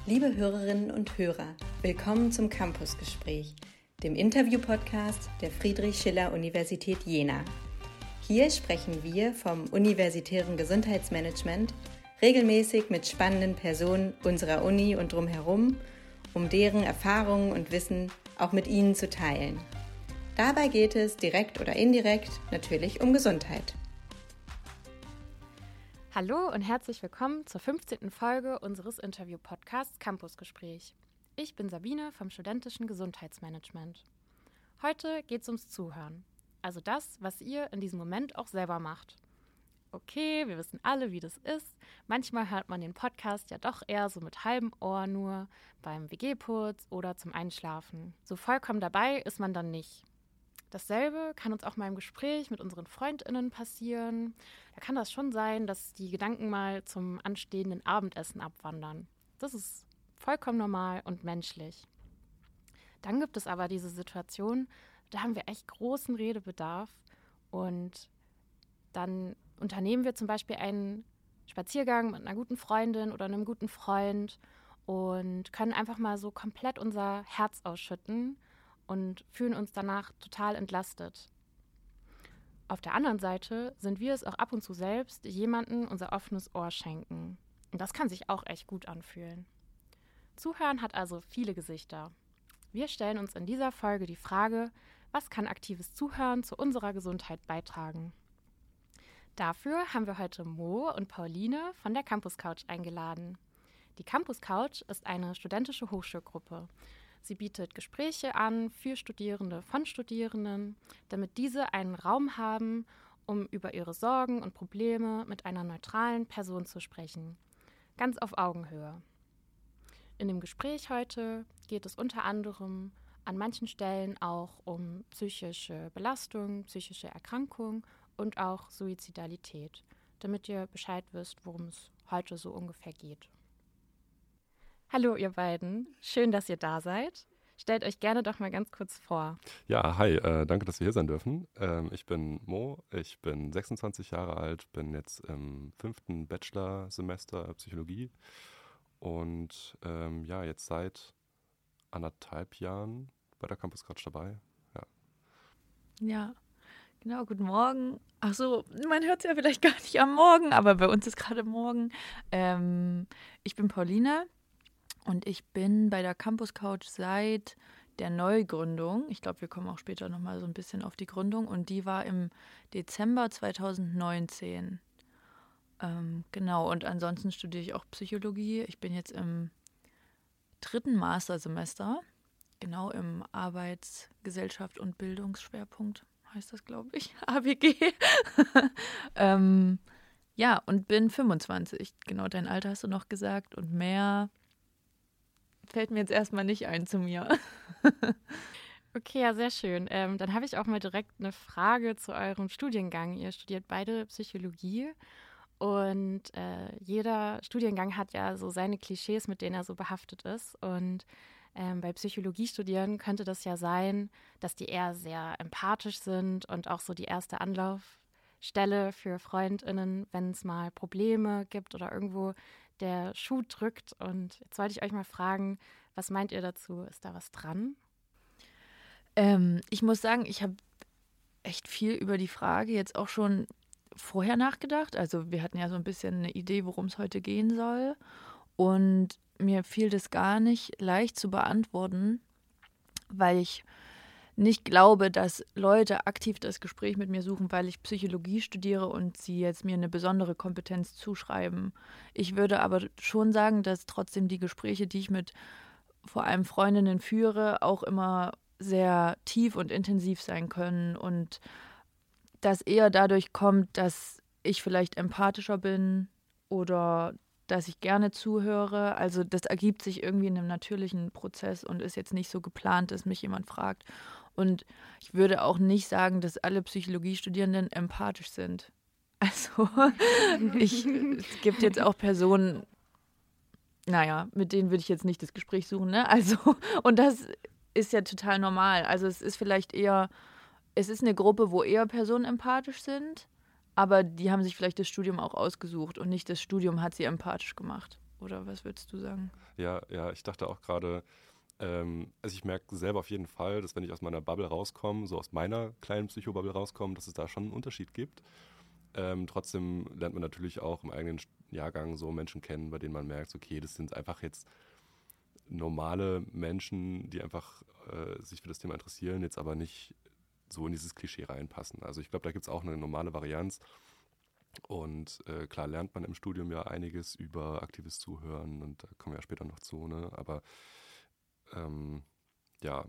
Liebe Hörerinnen und Hörer, willkommen zum Campusgespräch, dem Interview-Podcast der Friedrich-Schiller-Universität Jena. Hier sprechen wir vom universitären Gesundheitsmanagement regelmäßig mit spannenden Personen unserer Uni und drumherum, um deren Erfahrungen und Wissen auch mit Ihnen zu teilen. Dabei geht es direkt oder indirekt natürlich um Gesundheit. Hallo und herzlich willkommen zur 15. Folge unseres Interview-Podcasts Campusgespräch. Ich bin Sabine vom studentischen Gesundheitsmanagement. Heute geht es ums Zuhören, also das, was ihr in diesem Moment auch selber macht. Okay, wir wissen alle, wie das ist. Manchmal hört man den Podcast ja doch eher so mit halbem Ohr nur beim WG-Putz oder zum Einschlafen. So vollkommen dabei ist man dann nicht. Dasselbe kann uns auch mal im Gespräch mit unseren FreundInnen passieren. Da kann das schon sein, dass die Gedanken mal zum anstehenden Abendessen abwandern. Das ist vollkommen normal und menschlich. Dann gibt es aber diese Situation, da haben wir echt großen Redebedarf und dann unternehmen wir zum Beispiel einen Spaziergang mit einer guten Freundin oder einem guten Freund und können einfach mal so komplett unser Herz ausschütten und fühlen uns danach total entlastet. Auf der anderen Seite sind wir es auch ab und zu selbst, die jemandem unser offenes Ohr schenken. Und das kann sich auch echt gut anfühlen. Zuhören hat also viele Gesichter. Wir stellen uns in dieser Folge die Frage, was kann aktives Zuhören zu unserer Gesundheit beitragen? Dafür haben wir heute Mo und Pauline von der Campus Couch eingeladen. Die Campus Couch ist eine studentische Hochschulgruppe. Sie bietet Gespräche an für Studierende von Studierenden, damit diese einen Raum haben, um über ihre Sorgen und Probleme mit einer neutralen Person zu sprechen. Ganz auf Augenhöhe. In dem Gespräch heute geht es unter anderem an manchen Stellen auch um psychische Belastung, psychische Erkrankung und auch Suizidalität, damit ihr Bescheid wisst, worum es heute so ungefähr geht. Hallo ihr beiden, schön, dass ihr da seid. Stellt euch gerne doch mal ganz kurz vor. Ja, hi, danke, dass wir hier sein dürfen. Ich bin Mo, ich bin 26 Jahre alt, bin jetzt im 5. Bachelorsemester Psychologie und jetzt seit 1,5 Jahren bei der Campus Couch dabei. Ja, genau, guten Morgen. Ach so, man hört es ja vielleicht gar nicht am Morgen, aber bei uns ist gerade Morgen. Ich bin Pauline. Und ich bin bei der Campus Couch seit der Neugründung. Ich glaube, wir kommen auch später nochmal so ein bisschen auf die Gründung. Und die war im Dezember 2019. Genau, und ansonsten studiere ich auch Psychologie. Ich bin jetzt im 3. Mastersemester. Genau, im Arbeitsgesellschaft und Bildungsschwerpunkt heißt das, glaube ich. ABG. Ja, und bin 25. Genau, dein Alter hast du noch gesagt. Und mehr fällt mir jetzt erstmal nicht ein zu mir. Okay, ja, sehr schön. Dann habe ich auch mal direkt eine Frage zu eurem Studiengang. Ihr studiert beide Psychologie und jeder Studiengang hat ja so seine Klischees, mit denen er so behaftet ist. Und bei Psychologie studieren könnte das ja sein, dass die eher sehr empathisch sind und auch so die erste Anlaufstelle für FreundInnen, wenn es mal Probleme gibt oder irgendwo der Schuh drückt. Und jetzt wollte ich euch mal fragen, was meint ihr dazu? Ist da was dran? Ich muss sagen, ich habe echt viel über die Frage jetzt auch schon vorher nachgedacht. Also wir hatten ja so ein bisschen eine Idee, worum es heute gehen soll. Und mir fiel das gar nicht leicht zu beantworten, weil ich nicht glaube, dass Leute aktiv das Gespräch mit mir suchen, weil ich Psychologie studiere und sie jetzt mir eine besondere Kompetenz zuschreiben. Ich würde aber schon sagen, dass trotzdem die Gespräche, die ich mit vor allem Freundinnen führe, auch immer sehr tief und intensiv sein können und das eher dadurch kommt, dass ich vielleicht empathischer bin oder dass ich gerne zuhöre. Also das ergibt sich irgendwie in einem natürlichen Prozess und ist jetzt nicht so geplant, dass mich jemand fragt. Und ich würde auch nicht sagen, dass alle Psychologiestudierenden empathisch sind. Also es gibt jetzt auch Personen, mit denen würde ich jetzt nicht das Gespräch suchen, ne? Also, und das ist ja total normal. Also es ist eine Gruppe, wo eher Personen empathisch sind, aber die haben sich vielleicht das Studium auch ausgesucht und nicht das Studium hat sie empathisch gemacht. Oder was würdest du sagen? Ja, ich dachte auch gerade, also ich merke selber auf jeden Fall, dass wenn ich aus meiner Bubble rauskomme, so aus meiner kleinen Psychobubble rauskomme, dass es da schon einen Unterschied gibt. Trotzdem lernt man natürlich auch im eigenen Jahrgang so Menschen kennen, bei denen man merkt, okay, das sind einfach jetzt normale Menschen, die einfach sich für das Thema interessieren, jetzt aber nicht so in dieses Klischee reinpassen. Also ich glaube, da gibt es auch eine normale Varianz. Und klar lernt man im Studium ja einiges über aktives Zuhören und da kommen wir ja später noch zu, ne? Aber ja,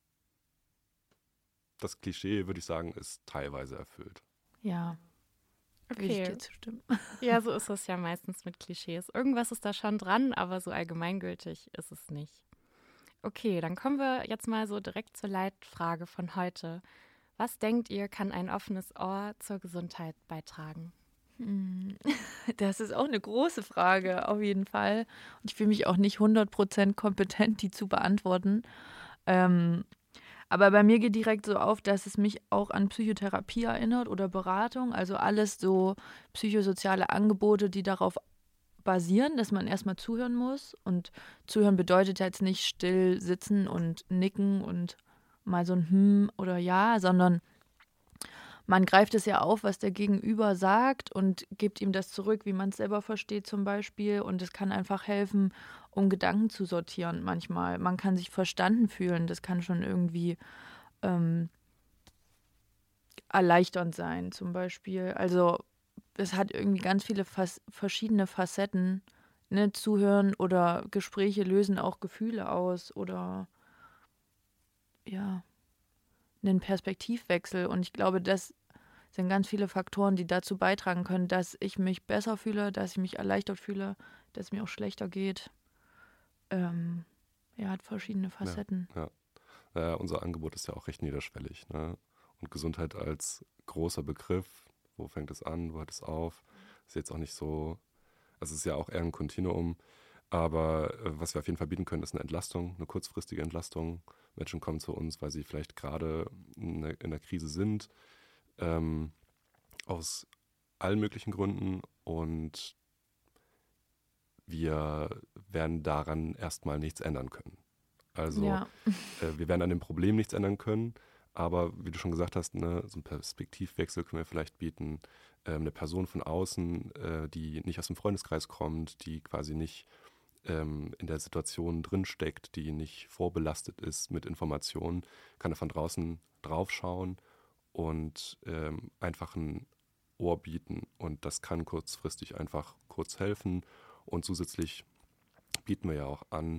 das Klischee, würde ich sagen, ist teilweise erfüllt. Ja, würde ich Okay. dir zustimmen. Ja, so ist es ja meistens mit Klischees. Irgendwas ist da schon dran, aber so allgemeingültig ist es nicht. Okay, dann kommen wir jetzt mal so direkt zur Leitfrage von heute. Was denkt ihr, kann ein offenes Ohr zur Gesundheit beitragen? Das ist auch eine große Frage, auf jeden Fall. Und ich fühle mich auch nicht 100% kompetent, die zu beantworten. Aber bei mir geht direkt so auf, dass es mich auch an Psychotherapie erinnert oder Beratung. Also alles so psychosoziale Angebote, die darauf basieren, dass man erstmal zuhören muss. Und zuhören bedeutet jetzt nicht still sitzen und nicken und mal so ein oder Ja, sondern man greift es ja auf, was der Gegenüber sagt und gibt ihm das zurück, wie man es selber versteht zum Beispiel. Und es kann einfach helfen, um Gedanken zu sortieren manchmal. Man kann sich verstanden fühlen. Das kann schon irgendwie erleichternd sein zum Beispiel. Also es hat irgendwie ganz viele verschiedene Facetten. Ne? Zuhören oder Gespräche lösen auch Gefühle aus oder ja, einen Perspektivwechsel. Und ich glaube, das sind ganz viele Faktoren, die dazu beitragen können, dass ich mich besser fühle, dass ich mich erleichtert fühle, dass es mir auch schlechter geht. Hat verschiedene Facetten. Ja. Unser Angebot ist ja auch recht niederschwellig, ne? Und Gesundheit als großer Begriff, wo fängt es an, wo hört es auf, ist jetzt auch nicht so, also es ist ja auch eher ein Kontinuum, aber was wir auf jeden Fall bieten können, ist eine Entlastung, eine kurzfristige Entlastung. Menschen kommen zu uns, weil sie vielleicht gerade in der Krise sind, aus allen möglichen Gründen, und wir werden daran erstmal nichts ändern können. Also Ja. wir werden an dem Problem nichts ändern können, aber wie du schon gesagt hast, ne, so einen Perspektivwechsel können wir vielleicht bieten. Eine Person von außen, die nicht aus dem Freundeskreis kommt, die quasi nicht in der Situation drinsteckt, die nicht vorbelastet ist mit Informationen, kann er von draußen draufschauen und einfach ein Ohr bieten. Und das kann kurzfristig einfach kurz helfen. Und zusätzlich bieten wir ja auch an,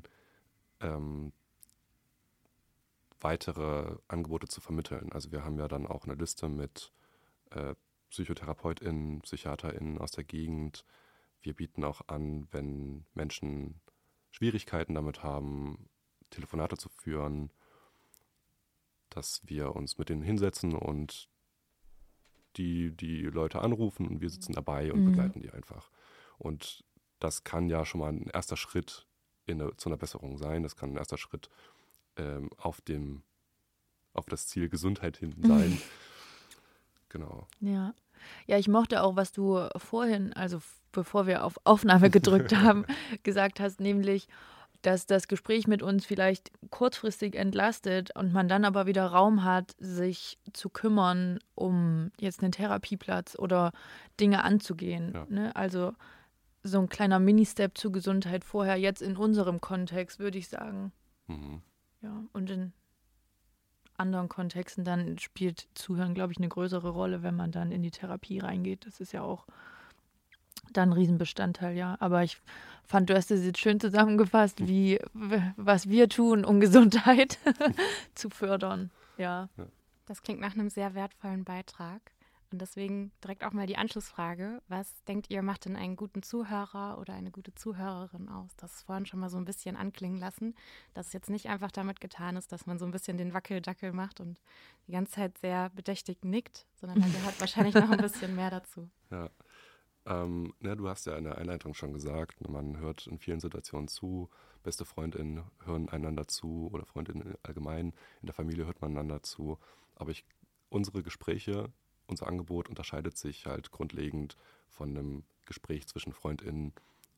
weitere Angebote zu vermitteln. Also wir haben ja dann auch eine Liste mit PsychotherapeutInnen, PsychiaterInnen aus der Gegend. Wir bieten auch an, wenn Menschen Schwierigkeiten damit haben, Telefonate zu führen, dass wir uns mit denen hinsetzen und die Leute anrufen und wir sitzen dabei und begleiten die einfach. Und das kann ja schon mal ein erster Schritt zu einer Besserung sein. Das kann ein erster Schritt auf das Ziel Gesundheit hin sein. Genau. Ja. Ja, ich mochte auch, was du vorhin, also bevor wir auf Aufnahme gedrückt haben, gesagt hast, nämlich, dass das Gespräch mit uns vielleicht kurzfristig entlastet und man dann aber wieder Raum hat, sich zu kümmern, um jetzt einen Therapieplatz oder Dinge anzugehen. Ja. Ne? Also so ein kleiner Mini-Step zur Gesundheit vorher, jetzt in unserem Kontext, würde ich sagen. Mhm. Ja, und in anderen Kontexten dann spielt Zuhören, glaube ich, eine größere Rolle, wenn man dann in die Therapie reingeht. Das ist ja auch dann ein Riesenbestandteil, ja. Aber ich fand, du hast es jetzt schön zusammengefasst, was wir tun, um Gesundheit zu fördern. Ja. Das klingt nach einem sehr wertvollen Beitrag. Und deswegen direkt auch mal die Anschlussfrage. Was denkt ihr, macht denn einen guten Zuhörer oder eine gute Zuhörerin aus? Das ist vorhin schon mal so ein bisschen anklingen lassen, dass es jetzt nicht einfach damit getan ist, dass man so ein bisschen den Wackeldackel macht und die ganze Zeit sehr bedächtig nickt, sondern da gehört wahrscheinlich noch ein bisschen mehr dazu. Ja. Du hast ja in der Einleitung schon gesagt, man hört in vielen Situationen zu, beste FreundInnen hören einander zu oder FreundInnen allgemein, in der Familie hört man einander zu. Aber unsere Gespräche, unser Angebot unterscheidet sich halt grundlegend von einem Gespräch zwischen FreundInnen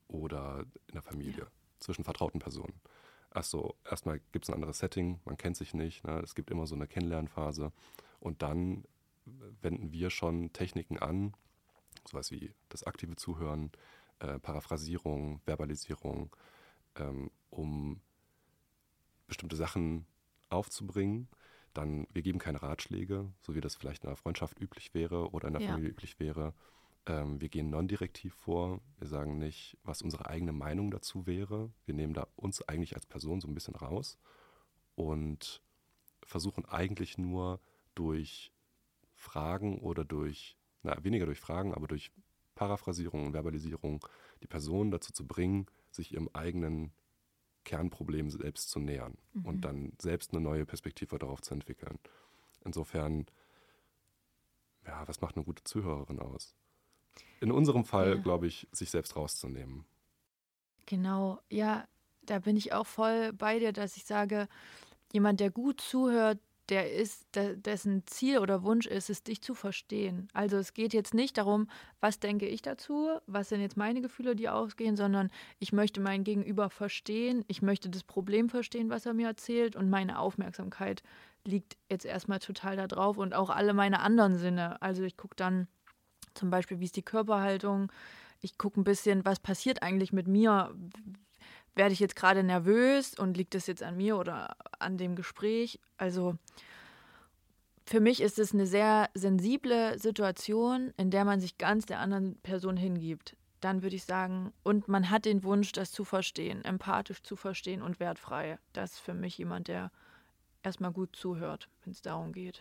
oder in der Familie, zwischen vertrauten Personen. Also erstmal gibt es ein anderes Setting, man kennt sich nicht, ne? Es gibt immer so eine Kennenlernphase und dann wenden wir schon Techniken an, sowas wie das aktive Zuhören, Paraphrasierung, Verbalisierung, um bestimmte Sachen aufzubringen. Dann, wir geben keine Ratschläge, so wie das vielleicht in einer Freundschaft üblich wäre oder in der Familie üblich wäre. Wir gehen non-direktiv vor. Wir sagen nicht, was unsere eigene Meinung dazu wäre. Wir nehmen da uns eigentlich als Person so ein bisschen raus und versuchen eigentlich nur durch Fragen oder weniger durch Fragen, aber durch Paraphrasierung und Verbalisierung die Person dazu zu bringen, sich ihrem eigenen Kernproblem selbst zu nähern und dann selbst eine neue Perspektive darauf zu entwickeln. Insofern, was macht eine gute Zuhörerin aus? In unserem Fall, glaube ich, sich selbst rauszunehmen. Genau, ja, da bin ich auch voll bei dir, dass ich sage, jemand, der gut zuhört, dessen Ziel oder Wunsch ist es, dich zu verstehen. Also es geht jetzt nicht darum, was denke ich dazu, was sind jetzt meine Gefühle, die ausgehen, sondern ich möchte mein Gegenüber verstehen, ich möchte das Problem verstehen, was er mir erzählt und meine Aufmerksamkeit liegt jetzt erstmal total da drauf und auch alle meine anderen Sinne. Also ich gucke dann zum Beispiel, wie ist die Körperhaltung, ich gucke ein bisschen, was passiert eigentlich mit mir. Werde ich jetzt gerade nervös und liegt das jetzt an mir oder an dem Gespräch? Also für mich ist es eine sehr sensible Situation, in der man sich ganz der anderen Person hingibt. Dann würde ich sagen, und man hat den Wunsch, das zu verstehen, empathisch zu verstehen und wertfrei. Das ist für mich jemand, der erstmal gut zuhört, wenn es darum geht.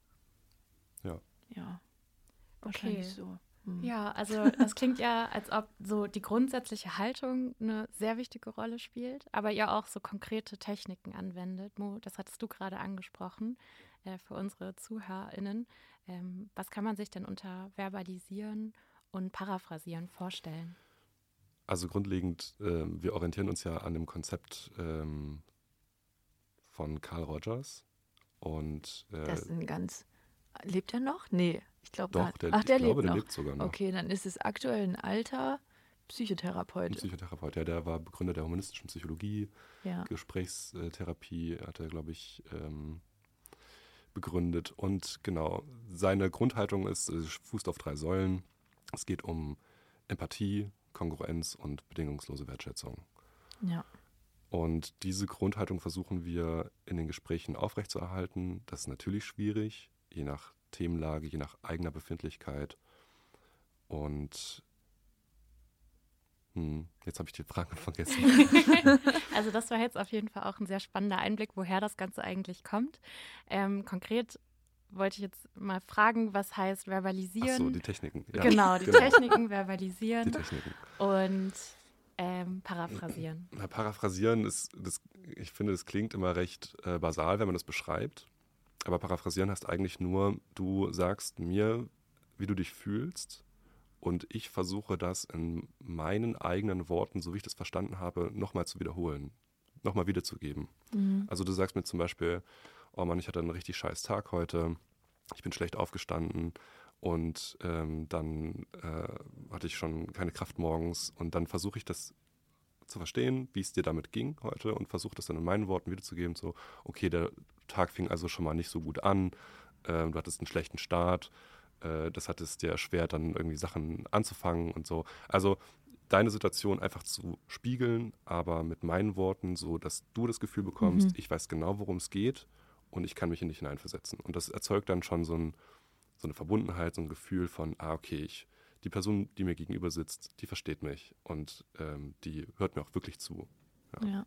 Ja. Wahrscheinlich so. Ja, also das klingt ja, als ob so die grundsätzliche Haltung eine sehr wichtige Rolle spielt, aber ihr auch so konkrete Techniken anwendet. Mo, das hattest du gerade angesprochen für unsere ZuhörerInnen. Was kann man sich denn unter Verbalisieren und Paraphrasieren vorstellen? Also grundlegend, wir orientieren uns ja an dem Konzept von Carl Rogers. Und, das ist ein ganz... Lebt er noch? Nee, ich glaube doch, der lebt noch. Lebt sogar noch. Okay, dann ist es aktuell ein alter Psychotherapeut. Ein Psychotherapeut, ja, der war Begründer der humanistischen Psychologie, Gesprächstherapie hat er, glaube ich, begründet. Und genau, seine Grundhaltung fußt auf 3 Säulen. Es geht um Empathie, Kongruenz und bedingungslose Wertschätzung. Ja. Und diese Grundhaltung versuchen wir in den Gesprächen aufrechtzuerhalten. Das ist natürlich schwierig, je nach Themenlage, je nach eigener Befindlichkeit. Und jetzt habe ich die Frage vergessen. Also das war jetzt auf jeden Fall auch ein sehr spannender Einblick, woher das Ganze eigentlich kommt. Konkret wollte ich jetzt mal fragen, was heißt verbalisieren? Ach so, die Techniken. Ja, genau, die Techniken, verbalisieren die Techniken. Und paraphrasieren. Paraphrasieren ich finde, das klingt immer recht basal, wenn man das beschreibt. Aber paraphrasieren heißt eigentlich nur, du sagst mir, wie du dich fühlst und ich versuche das in meinen eigenen Worten, so wie ich das verstanden habe, nochmal zu wiederholen, nochmal wiederzugeben. Also du sagst mir zum Beispiel, oh Mann, ich hatte einen richtig scheiß Tag heute, ich bin schlecht aufgestanden und dann hatte ich schon keine Kraft morgens und dann versuche ich das zu verstehen, wie es dir damit ging heute und versuche das dann in meinen Worten wiederzugeben, so, okay, der Tag fing also schon mal nicht so gut an, du hattest einen schlechten Start, das hat es dir erschwert, dann irgendwie Sachen anzufangen und so. Also deine Situation einfach zu spiegeln, aber mit meinen Worten so, dass du das Gefühl bekommst, ich weiß genau, worum es geht und ich kann mich in dich hineinversetzen. Und das erzeugt dann schon so eine Verbundenheit, so ein Gefühl von, okay, die Person, die mir gegenüber sitzt, die versteht mich und die hört mir auch wirklich zu. Ja.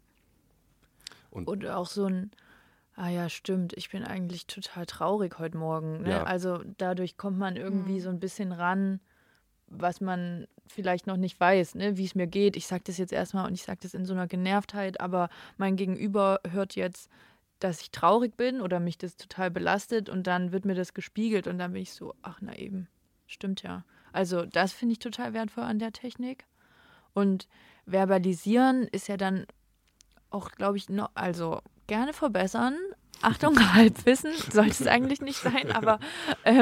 Und auch so ein, ja, stimmt, ich bin eigentlich total traurig heute Morgen. Ne? Ja. Also dadurch kommt man irgendwie so ein bisschen ran, was man vielleicht noch nicht weiß, ne? Wie es mir geht. Ich sage das jetzt erstmal und ich sage das in so einer Genervtheit, aber mein Gegenüber hört jetzt, dass ich traurig bin oder mich das total belastet und dann wird mir das gespiegelt und dann bin ich so, ach na eben, stimmt ja. Also das finde ich total wertvoll an der Technik. Und verbalisieren ist ja dann auch, glaube ich, noch, also gerne verbessern. Achtung, Halbwissen sollte es eigentlich nicht sein, aber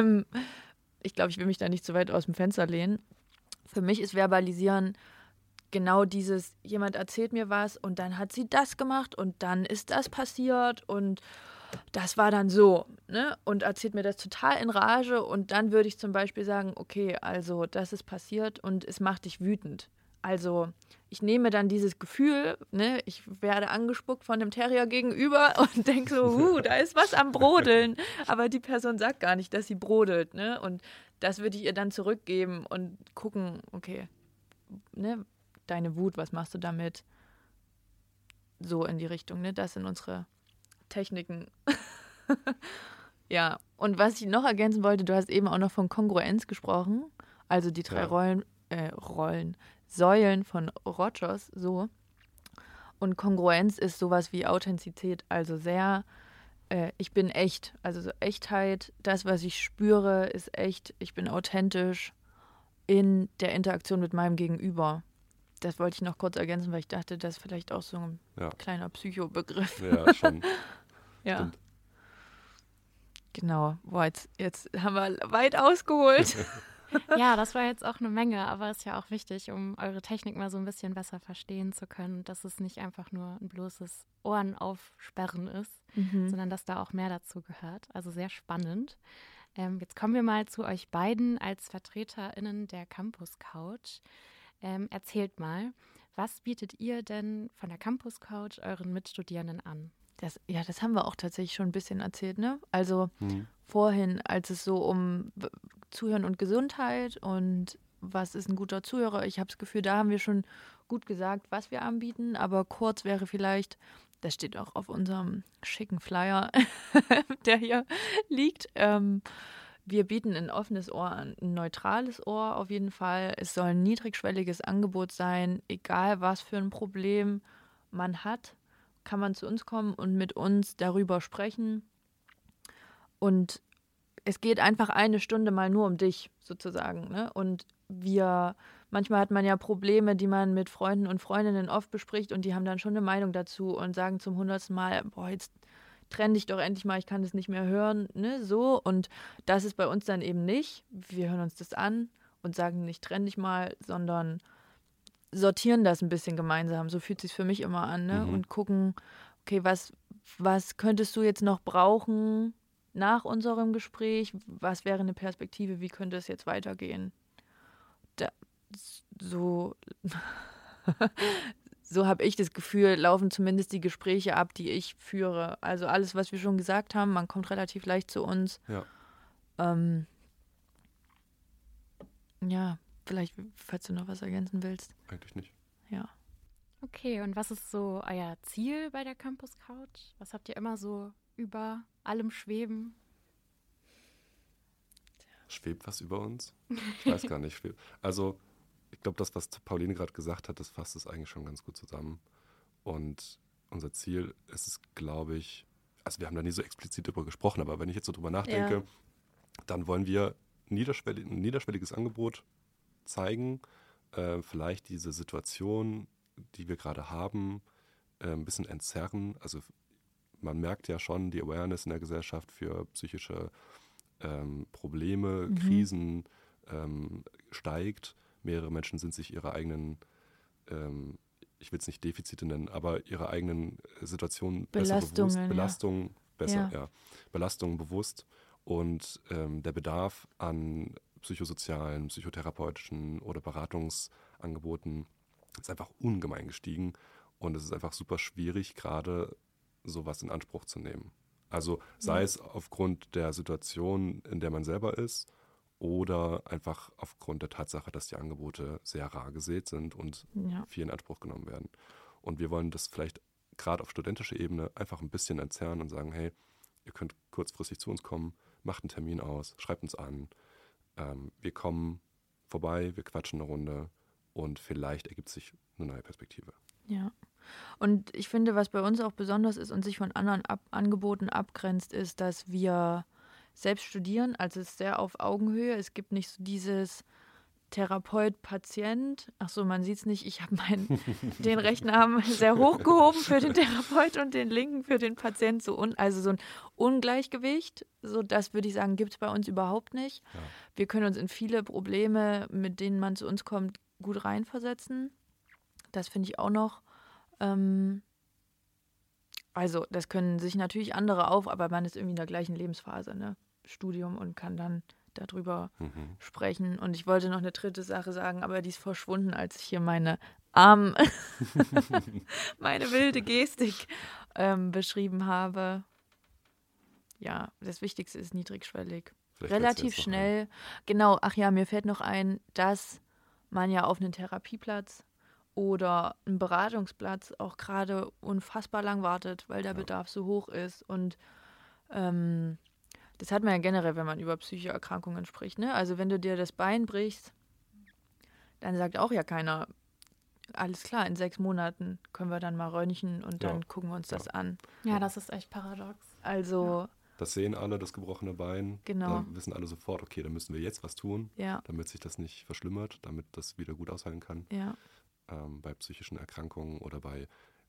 ich glaube, ich will mich da nicht zu weit aus dem Fenster lehnen. Für mich ist Verbalisieren genau dieses, jemand erzählt mir was und dann hat sie das gemacht und dann ist das passiert und das war dann so, ne? Und erzählt mir das total in Rage und dann würde ich zum Beispiel sagen, okay, also das ist passiert und es macht dich wütend. Also ich nehme dann dieses Gefühl, ne, ich werde angespuckt von dem Terrier gegenüber und denke so, da ist was am Brodeln. Aber die Person sagt gar nicht, dass sie brodelt, ne? Und das würde ich ihr dann zurückgeben und gucken, okay, ne, deine Wut, was machst du damit? So in die Richtung, ne? Das sind unsere Techniken. Ja, und was ich noch ergänzen wollte, du hast eben auch noch von Kongruenz gesprochen, also die 3 Säulen von Rogers, so. Und Kongruenz ist sowas wie Authentizität, also sehr, ich bin echt, also so Echtheit, das, was ich spüre, ist echt, ich bin authentisch in der Interaktion mit meinem Gegenüber. Das wollte ich noch kurz ergänzen, weil ich dachte, das ist vielleicht auch so ein kleiner Psychobegriff. Ja, schon. Ja. Stimmt. Genau. Boah, jetzt haben wir weit ausgeholt. Ja, das war jetzt auch eine Menge, aber ist ja auch wichtig, um eure Technik mal so ein bisschen besser verstehen zu können, dass es nicht einfach nur ein bloßes Ohrenaufsperren ist, sondern dass da auch mehr dazu gehört. Also sehr spannend. Jetzt kommen wir mal zu euch beiden als VertreterInnen der Campus Couch. Erzählt mal, was bietet ihr denn von der Campus Couch euren Mitstudierenden an? Das haben wir auch tatsächlich schon ein bisschen erzählt, ne? Also vorhin, als es so um Zuhören und Gesundheit und was ist ein guter Zuhörer, ich habe das Gefühl, da haben wir schon gut gesagt, was wir anbieten, aber kurz wäre vielleicht, das steht auch auf unserem schicken Flyer, der hier liegt, wir bieten ein offenes Ohr an, ein neutrales Ohr auf jeden Fall. Es soll ein niedrigschwelliges Angebot sein, egal was für ein Problem man hat, kann man zu uns kommen und mit uns darüber sprechen. Und es geht einfach 1 Stunde mal nur um dich, sozusagen, ne? Und manchmal hat man ja Probleme, die man mit Freunden und Freundinnen oft bespricht und die haben dann schon eine Meinung dazu und sagen zum 100. Mal, boah, jetzt trenn dich doch endlich mal, ich kann das nicht mehr hören, ne? So. Und das ist bei uns dann eben nicht. Wir hören uns das an und sagen nicht, trenn dich mal, sondern sortieren das ein bisschen gemeinsam. So fühlt es sich für mich immer an, ne? Und gucken, okay, was könntest du jetzt noch brauchen nach unserem Gespräch? Was wäre eine Perspektive? Wie könnte es jetzt weitergehen? So habe ich das Gefühl, laufen zumindest die Gespräche ab, die ich führe. Also alles, was wir schon gesagt haben, man kommt relativ leicht zu uns. Ja. Ja, vielleicht, falls du noch was ergänzen willst. Eigentlich nicht. Ja. Okay, und was ist so euer Ziel bei der Campus Couch? Was habt ihr immer so über allem schweben? Schwebt was über uns? Ich weiß gar nicht. Also, ich glaube, das, was Pauline gerade gesagt hat, das fasst es eigentlich schon ganz gut zusammen. Und unser Ziel ist es, glaube ich, also wir haben da nie so explizit drüber gesprochen, aber wenn ich jetzt so drüber nachdenke, dann wollen wir ein niederschwelliges Angebot zeigen, vielleicht diese Situation, die wir gerade haben, ein bisschen entzerren. Also man merkt ja schon die Awareness in der Gesellschaft für psychische Probleme, Krisen steigt. Mehrere Menschen sind sich ihrer eigenen, ich will es nicht Defizite nennen, aber ihrer eigenen Situation besser bewusst, Belastungen bewusst. Und der Bedarf an psychosozialen, psychotherapeutischen oder Beratungsangeboten ist einfach ungemein gestiegen. Und es ist einfach super schwierig, gerade sowas in Anspruch zu nehmen. Also sei es aufgrund der Situation, in der man selber ist, oder einfach aufgrund der Tatsache, dass die Angebote sehr rar gesät sind und viel in Anspruch genommen werden. Und wir wollen das vielleicht gerade auf studentischer Ebene einfach ein bisschen entzerren und sagen, hey, ihr könnt kurzfristig zu uns kommen, macht einen Termin aus, schreibt uns an, wir kommen vorbei, wir quatschen eine Runde und vielleicht ergibt sich eine neue Perspektive. Ja. Und ich finde, was bei uns auch besonders ist und sich von anderen Angeboten abgrenzt, ist, dass wir selbst studieren. Also es ist sehr auf Augenhöhe. Es gibt nicht so dieses Therapeut-Patient. Ach so, man sieht es nicht. Ich habe den rechten Arm sehr hochgehoben für den Therapeut und den linken für den Patient. Also so ein Ungleichgewicht. So, das würde ich sagen, gibt es bei uns überhaupt nicht. Ja. Wir können uns in viele Probleme, mit denen man zu uns kommt, gut reinversetzen. Das finde ich auch noch. Also das können sich natürlich andere auch, aber man ist irgendwie in der gleichen Lebensphase, ne? Studium und kann dann darüber sprechen. Und ich wollte noch eine dritte Sache sagen, aber die ist verschwunden, als ich hier meine wilde Gestik beschrieben habe. Ja, das Wichtigste ist niedrigschwellig. Vielleicht Relativ schnell. Genau, ach ja, mir fällt noch ein, dass man ja auf einen Therapieplatz oder einen Beratungsplatz auch gerade unfassbar lang wartet, weil der Bedarf so hoch ist. Und das hat man ja generell, wenn man über psychische Erkrankungen spricht. Ne? Also wenn du dir das Bein brichst, dann sagt auch ja keiner, alles klar, in 6 Monaten können wir dann mal röntgen und dann gucken wir uns das an. Ja, das ist echt paradox. Also das sehen alle, das gebrochene Bein. Genau. Da wissen alle sofort, okay, da müssen wir jetzt was tun, damit sich das nicht verschlimmert, damit das wieder gut aushalten kann. Ja. Bei psychischen Erkrankungen oder bei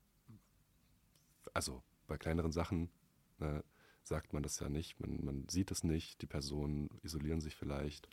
kleineren Sachen sagt man das ja nicht. Man sieht es nicht, die Personen isolieren sich vielleicht,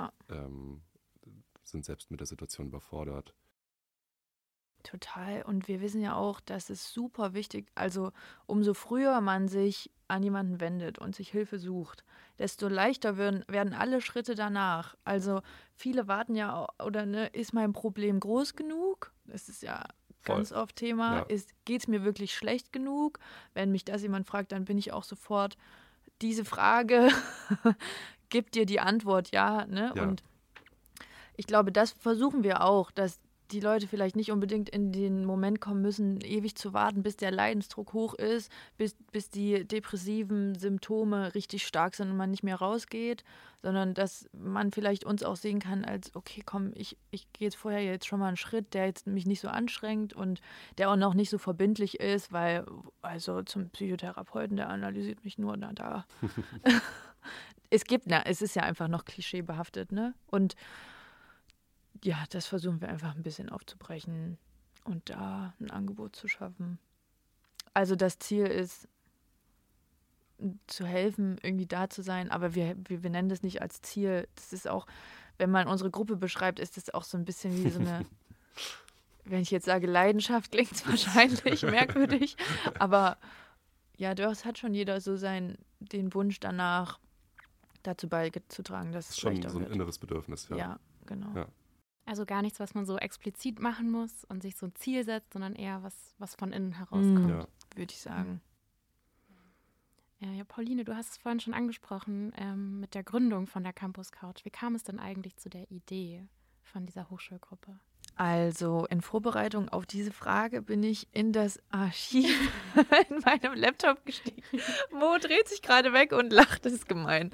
sind selbst mit der Situation überfordert. Total. Und wir wissen ja auch, dass es super wichtig, also umso früher man sich an jemanden wendet und sich Hilfe sucht, desto leichter werden alle Schritte danach. Also viele warten ja, oder ne, ist mein Problem groß genug? Das ist ja ganz oft Thema. Ja. Geht es mir wirklich schlecht genug? Wenn mich das jemand fragt, dann bin ich auch sofort, diese Frage gibt dir die Antwort, ja. Ne? Ja. Und ich glaube, das versuchen wir auch, dass die Leute vielleicht nicht unbedingt in den Moment kommen müssen, ewig zu warten, bis der Leidensdruck hoch ist, bis die depressiven Symptome richtig stark sind und man nicht mehr rausgeht, sondern dass man vielleicht uns auch sehen kann als, okay, komm, ich gehe jetzt vorher jetzt schon mal einen Schritt, der jetzt mich nicht so anstrengt und der auch noch nicht so verbindlich ist, weil, also zum Psychotherapeuten, der analysiert mich nur da. Es ist ja einfach noch klischeebehaftet, ne? Und ja, das versuchen wir einfach ein bisschen aufzubrechen und da ein Angebot zu schaffen. Also das Ziel ist, zu helfen, irgendwie da zu sein, aber wir nennen das nicht als Ziel. Das ist auch, wenn man unsere Gruppe beschreibt, ist das auch so ein bisschen wie so eine, wenn ich jetzt sage Leidenschaft, klingt es wahrscheinlich merkwürdig, aber ja, das hat schon jeder so den Wunsch danach, dazu beizutragen, dass es schon leichter so ein wird. inneres Bedürfnis, ja. Ja, genau. Ja. Also gar nichts, was man so explizit machen muss und sich so ein Ziel setzt, sondern eher was von innen herauskommt. Ja. Würde ich sagen. Ja, Pauline, du hast es vorhin schon angesprochen mit der Gründung von der Campus Couch. Wie kam es denn eigentlich zu der Idee von dieser Hochschulgruppe? Also in Vorbereitung auf diese Frage bin ich in das Archiv in meinem Laptop gestiegen. Mo dreht sich gerade weg und lacht, das ist gemein.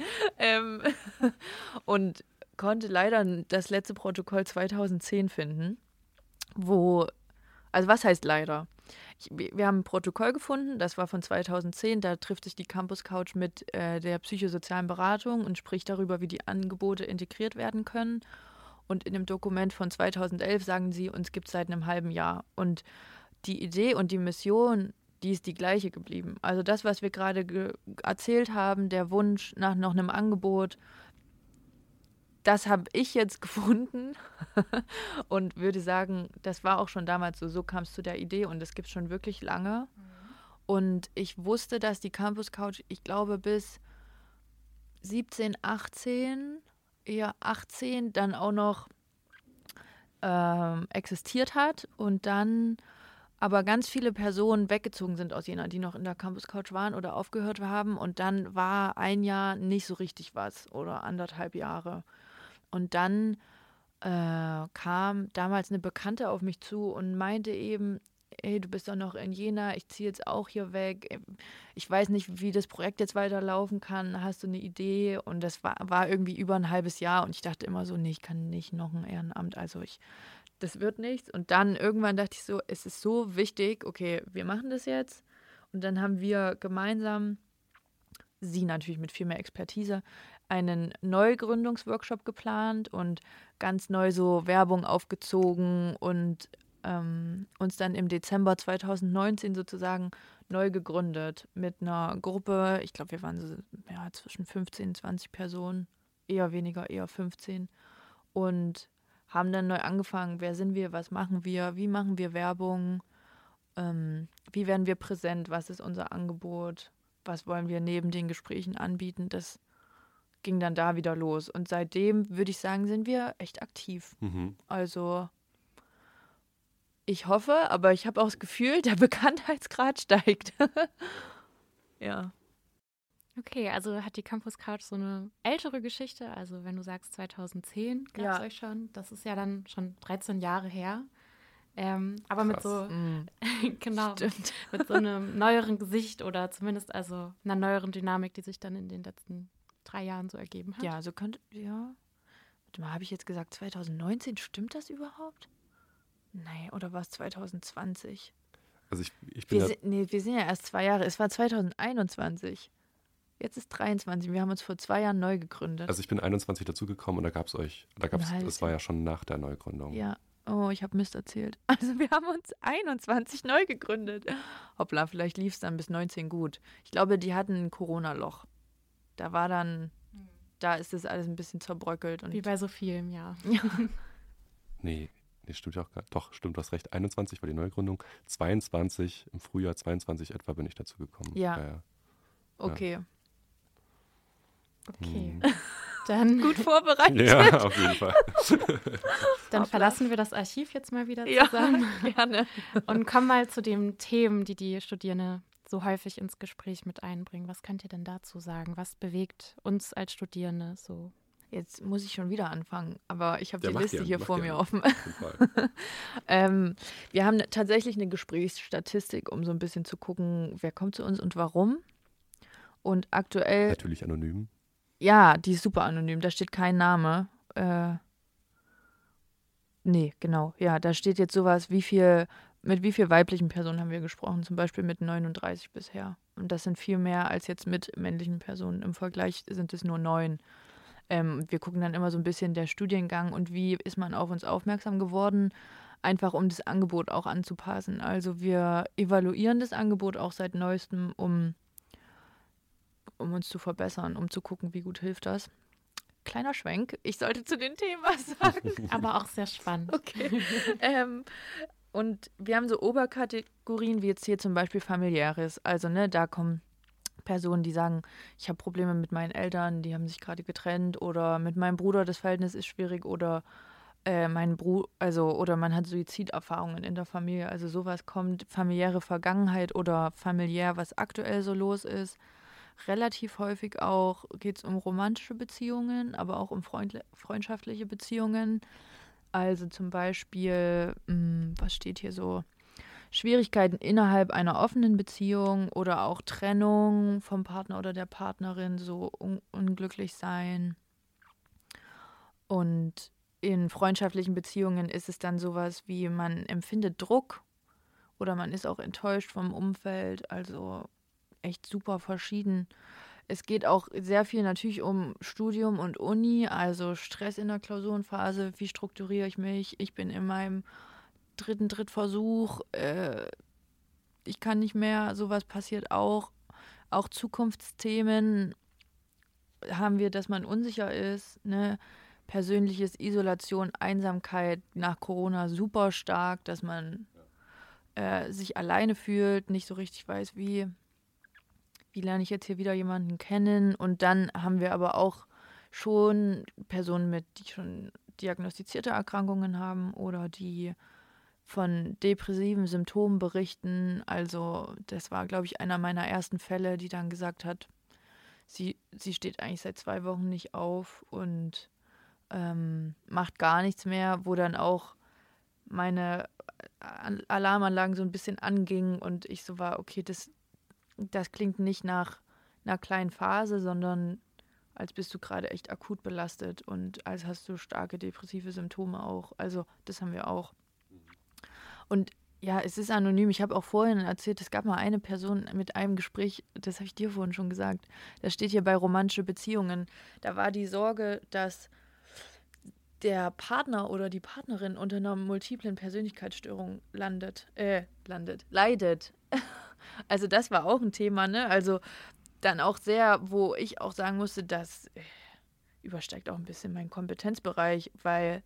Und konnte leider das letzte Protokoll 2010 finden, also was heißt leider? Wir haben ein Protokoll gefunden, das war von 2010, da trifft sich die Campus Couch mit der psychosozialen Beratung und spricht darüber, wie die Angebote integriert werden können. Und in dem Dokument von 2011 sagen sie, uns gibt es seit einem halben Jahr. Und die Idee und die Mission, die ist die gleiche geblieben. Also das, was wir gerade erzählt haben, der Wunsch nach noch einem Angebot, das habe ich jetzt gefunden und würde sagen, das war auch schon damals so kam es zu der Idee und das gibt es schon wirklich lange. Und ich wusste, dass die Campus Couch, ich glaube bis 17, 18, eher 18, dann auch noch existiert hat und dann aber ganz viele Personen weggezogen sind aus Jena, die noch in der Campus Couch waren oder aufgehört haben und dann war ein Jahr nicht so richtig was oder 1,5 Jahre. Und dann kam damals eine Bekannte auf mich zu und meinte eben, hey, du bist doch noch in Jena, ich ziehe jetzt auch hier weg. Ich weiß nicht, wie das Projekt jetzt weiterlaufen kann. Hast du eine Idee? Und das war irgendwie über ein halbes Jahr. Und ich dachte immer so, nee, ich kann nicht noch ein Ehrenamt. Also das wird nichts. Und dann irgendwann dachte ich so, es ist so wichtig, okay, wir machen das jetzt. Und dann haben wir gemeinsam, sie natürlich mit viel mehr Expertise, einen Neugründungsworkshop geplant und ganz neu so Werbung aufgezogen und uns dann im Dezember 2019 sozusagen neu gegründet mit einer Gruppe, ich glaube, wir waren so zwischen 15 und 20 Personen, eher weniger, eher 15 und haben dann neu angefangen, wer sind wir, was machen wir, wie machen wir Werbung, wie werden wir präsent, was ist unser Angebot, was wollen wir neben den Gesprächen anbieten. Das ging dann da wieder los. Und seitdem, würde ich sagen, sind wir echt aktiv. Also ich hoffe, aber ich habe auch das Gefühl, der Bekanntheitsgrad steigt. Ja. Okay, also hat die Campus Couch so eine ältere Geschichte? Also wenn du sagst 2010 gab es euch schon, das ist ja dann schon 13 Jahre her. Aber mit so, genau, mit so einem neueren Gesicht oder zumindest also einer neueren Dynamik, die sich dann in den letzten 3 Jahren so ergeben hat. Ja, also warte mal, habe ich jetzt gesagt 2019, stimmt das überhaupt? Nee, oder war es 2020? Also ich bin wir sind ja erst 2 Jahre, es war 2021. Jetzt ist 23. Wir haben uns vor 2 Jahren neu gegründet. Also ich bin 21 dazugekommen und es war ja schon nach der Neugründung. Ja. Oh, ich habe Mist erzählt. Also wir haben uns 21 neu gegründet. Hoppla, vielleicht lief es dann bis 19 gut. Ich glaube, die hatten ein Corona-Loch. Da ist das alles ein bisschen zerbröckelt. Und wie bei so vielem, ja. Nee, stimmt ja auch gar nicht. Doch, stimmt, du hast recht. 21 war die Neugründung. 22, im Frühjahr 22 etwa bin ich dazu gekommen. Ja. Okay. Okay, dann gut vorbereitet. Ja, auf jeden Fall. Dann verlassen wir das Archiv jetzt mal wieder zusammen. Ja, gerne. Und kommen mal zu den Themen, die Studierende so häufig ins Gespräch mit einbringen. Was könnt ihr denn dazu sagen? Was bewegt uns als Studierende so? Jetzt muss ich schon wieder anfangen, aber ich habe die Liste gerne, hier vor mir offen. Fall. Wir haben tatsächlich eine Gesprächsstatistik, um so ein bisschen zu gucken, wer kommt zu uns und warum. Und aktuell... Natürlich anonym. Ja, die ist super anonym. Da steht kein Name. Nee, genau. Ja, da steht jetzt sowas, mit wie viel weiblichen Personen haben wir gesprochen? Zum Beispiel mit 39 bisher. Und das sind viel mehr als jetzt mit männlichen Personen. Im Vergleich sind es nur 9. Wir gucken dann immer so ein bisschen der Studiengang und wie ist man auf uns aufmerksam geworden, einfach um das Angebot auch anzupassen. Also wir evaluieren das Angebot auch seit Neuestem, um uns zu verbessern, um zu gucken, wie gut hilft das. Kleiner Schwenk, ich sollte zu den Themen was sagen. Aber auch sehr spannend. Okay. Und wir haben so Oberkategorien, wie jetzt hier zum Beispiel familiäres. Also da kommen Personen, die sagen, ich habe Probleme mit meinen Eltern, die haben sich gerade getrennt oder mit meinem Bruder, das Verhältnis ist schwierig oder oder man hat Suiziderfahrungen in der Familie. Also sowas kommt, familiäre Vergangenheit oder familiär, was aktuell so los ist. Relativ häufig auch geht es um romantische Beziehungen, aber auch um freundschaftliche Beziehungen. Also zum Beispiel, was steht hier so? Schwierigkeiten innerhalb einer offenen Beziehung oder auch Trennung vom Partner oder der Partnerin, so unglücklich sein. Und in freundschaftlichen Beziehungen ist es dann sowas wie, man empfindet Druck oder man ist auch enttäuscht vom Umfeld, also echt super verschieden. Es geht auch sehr viel natürlich um Studium und Uni, also Stress in der Klausurenphase, wie strukturiere ich mich? Ich bin in meinem Drittversuch, ich kann nicht mehr, sowas passiert auch. Auch Zukunftsthemen haben wir, dass man unsicher ist, ne? Persönliches Isolation, Einsamkeit nach Corona super stark, dass man sich alleine fühlt, nicht so richtig weiß, wie lerne ich jetzt hier wieder jemanden kennen. Und dann haben wir aber auch schon Personen die schon diagnostizierte Erkrankungen haben oder die von depressiven Symptomen berichten. Also das war, glaube ich, einer meiner ersten Fälle, die dann gesagt hat, sie steht eigentlich seit 2 Wochen nicht auf und macht gar nichts mehr, wo dann auch meine Alarmanlagen so ein bisschen angingen und ich so war, okay, das klingt nicht nach einer kleinen Phase, sondern als bist du gerade echt akut belastet und als hast du starke depressive Symptome auch. Also das haben wir auch. Und ja, es ist anonym. Ich habe auch vorhin erzählt, es gab mal eine Person mit einem Gespräch, das habe ich dir vorhin schon gesagt, das steht hier bei romantische Beziehungen. Da war die Sorge, dass der Partner oder die Partnerin unter einer multiplen Persönlichkeitsstörung leidet. Also das war auch ein Thema, ne? Also dann auch sehr, wo ich auch sagen musste, das übersteigt auch ein bisschen meinen Kompetenzbereich, weil...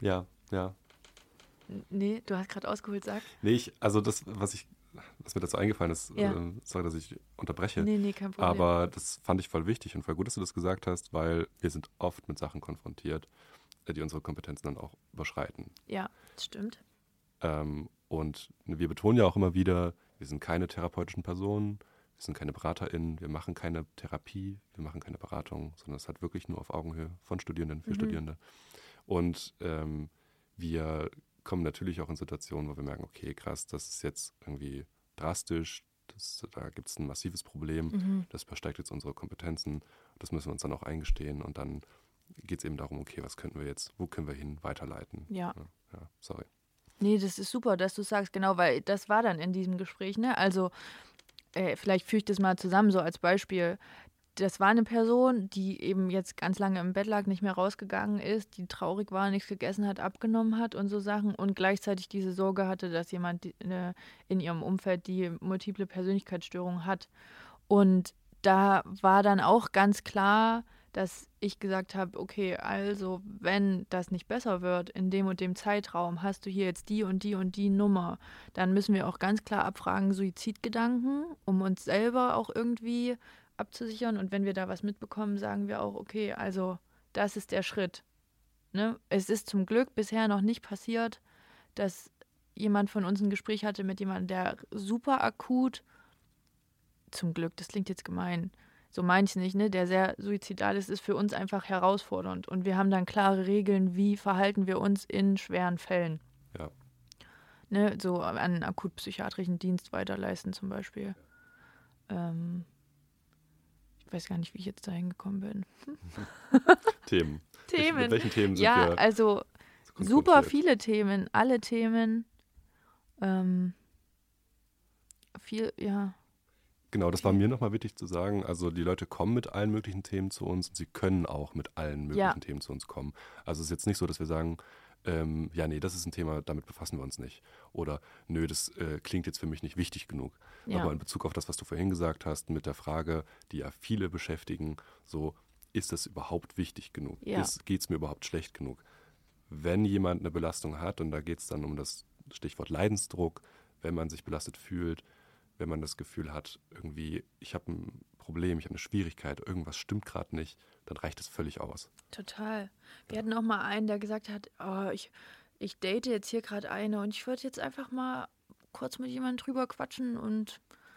Ja. Nee, du hast gerade ausgeholt, sag. Nee, was mir dazu eingefallen ist, Ja. sorry, dass ich unterbreche, Nee, kein Problem. aber das fand ich voll wichtig und voll gut, dass du das gesagt hast, weil wir sind oft mit Sachen konfrontiert, die unsere Kompetenzen dann auch überschreiten. Ja, das stimmt. Und wir betonen ja auch immer wieder, wir sind keine therapeutischen Personen, wir sind keine BeraterInnen, wir machen keine Therapie, wir machen keine Beratung, sondern es hat wirklich nur auf Augenhöhe von Studierenden für Studierende. Und wir kommen natürlich auch in Situationen, wo wir merken, okay, krass, das ist jetzt irgendwie drastisch, da gibt es ein massives Problem, das übersteigt jetzt unsere Kompetenzen, das müssen wir uns dann auch eingestehen und dann geht es eben darum, okay, wo können wir hin weiterleiten? Ja. Sorry. Nee, das ist super, dass du sagst, genau, weil das war dann in diesem Gespräch, ne? Also, vielleicht führe ich das mal zusammen, so als Beispiel. Das war eine Person, die eben jetzt ganz lange im Bett lag, nicht mehr rausgegangen ist, die traurig war, nichts gegessen hat, abgenommen hat und so Sachen und gleichzeitig diese Sorge hatte, dass jemand in ihrem Umfeld die multiple Persönlichkeitsstörung hat. Und da war dann auch ganz klar, dass ich gesagt habe, okay, also wenn das nicht besser wird in dem und dem Zeitraum, hast du hier jetzt die und die und die Nummer, dann müssen wir auch ganz klar abfragen, Suizidgedanken, um uns selber auch irgendwie abzusichern. Und wenn wir da was mitbekommen, sagen wir auch, okay, also das ist der Schritt. Ne? Es ist zum Glück bisher noch nicht passiert, dass jemand von uns ein Gespräch hatte mit jemandem, der super akut, zum Glück, das klingt jetzt gemein, so meine ich es nicht, ne, der sehr suizidal ist für uns einfach herausfordernd. Und wir haben dann klare Regeln, wie verhalten wir uns in schweren Fällen. Ja. Ne, so einen akutpsychiatrischen Dienst weiterleisten zum Beispiel. Ich weiß gar nicht, wie ich jetzt da hingekommen bin. Themen. Themen. Mit welchen Themen sind Ja, wir also konfrontiert? super viele Themen, alle Themen. Ja. Genau, das war mir nochmal wichtig zu sagen. Also die Leute kommen mit allen möglichen Themen zu uns und sie können auch mit allen möglichen Themen zu uns kommen. Also es ist jetzt nicht so, dass wir sagen, das ist ein Thema, damit befassen wir uns nicht. Oder nö, das klingt jetzt für mich nicht wichtig genug. Ja. Aber in Bezug auf das, was du vorhin gesagt hast, mit der Frage, die ja viele beschäftigen, so, ist das überhaupt wichtig genug? Ja. Geht es mir überhaupt schlecht genug? Wenn jemand eine Belastung hat, und da geht es dann um das Stichwort Leidensdruck, wenn man sich belastet fühlt, wenn man das Gefühl hat, irgendwie, ich habe ein Problem, ich habe eine Schwierigkeit, irgendwas stimmt gerade nicht, dann reicht es völlig aus. Total. Wir hatten auch mal einen, der gesagt hat, ich date jetzt hier gerade eine und ich würde jetzt einfach mal kurz mit jemandem drüber quatschen und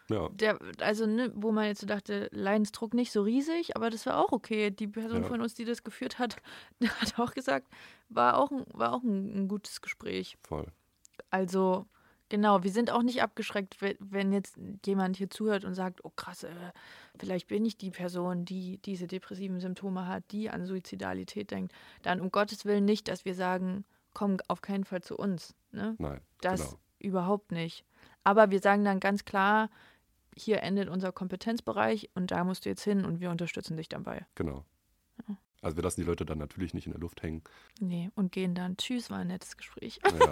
wo man jetzt so dachte, Leidensdruck nicht so riesig, aber das war auch okay. Die Person von uns, die das geführt hat, hat auch gesagt, war auch ein gutes Gespräch. Voll. Also genau, wir sind auch nicht abgeschreckt, wenn jetzt jemand hier zuhört und sagt, oh krass, vielleicht bin ich die Person, die diese depressiven Symptome hat, die an Suizidalität denkt. Dann um Gottes Willen nicht, dass wir sagen, komm auf keinen Fall zu uns. Ne? Nein, das überhaupt nicht. Aber wir sagen dann ganz klar, hier endet unser Kompetenzbereich und da musst du jetzt hin und wir unterstützen dich dabei. Genau. Ja. Also wir lassen die Leute dann natürlich nicht in der Luft hängen. Nee, und gehen dann, tschüss, war ein nettes Gespräch. Ja.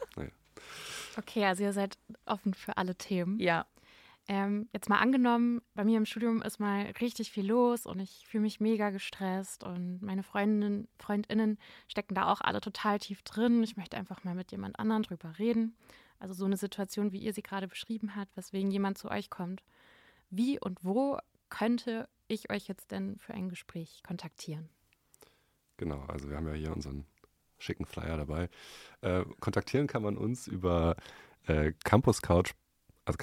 Okay, also ihr seid offen für alle Themen. Ja. Jetzt mal angenommen, bei mir im Studium ist mal richtig viel los und ich fühle mich mega gestresst und meine FreundInnen stecken da auch alle total tief drin. Ich möchte einfach mal mit jemand anderem drüber reden. Also so eine Situation, wie ihr sie gerade beschrieben habt, weswegen jemand zu euch kommt. Wie und wo könnte ich euch jetzt denn für ein Gespräch kontaktieren? Genau, also wir haben ja hier unseren schicken Flyer dabei. Kontaktieren kann man uns über campus.couch, also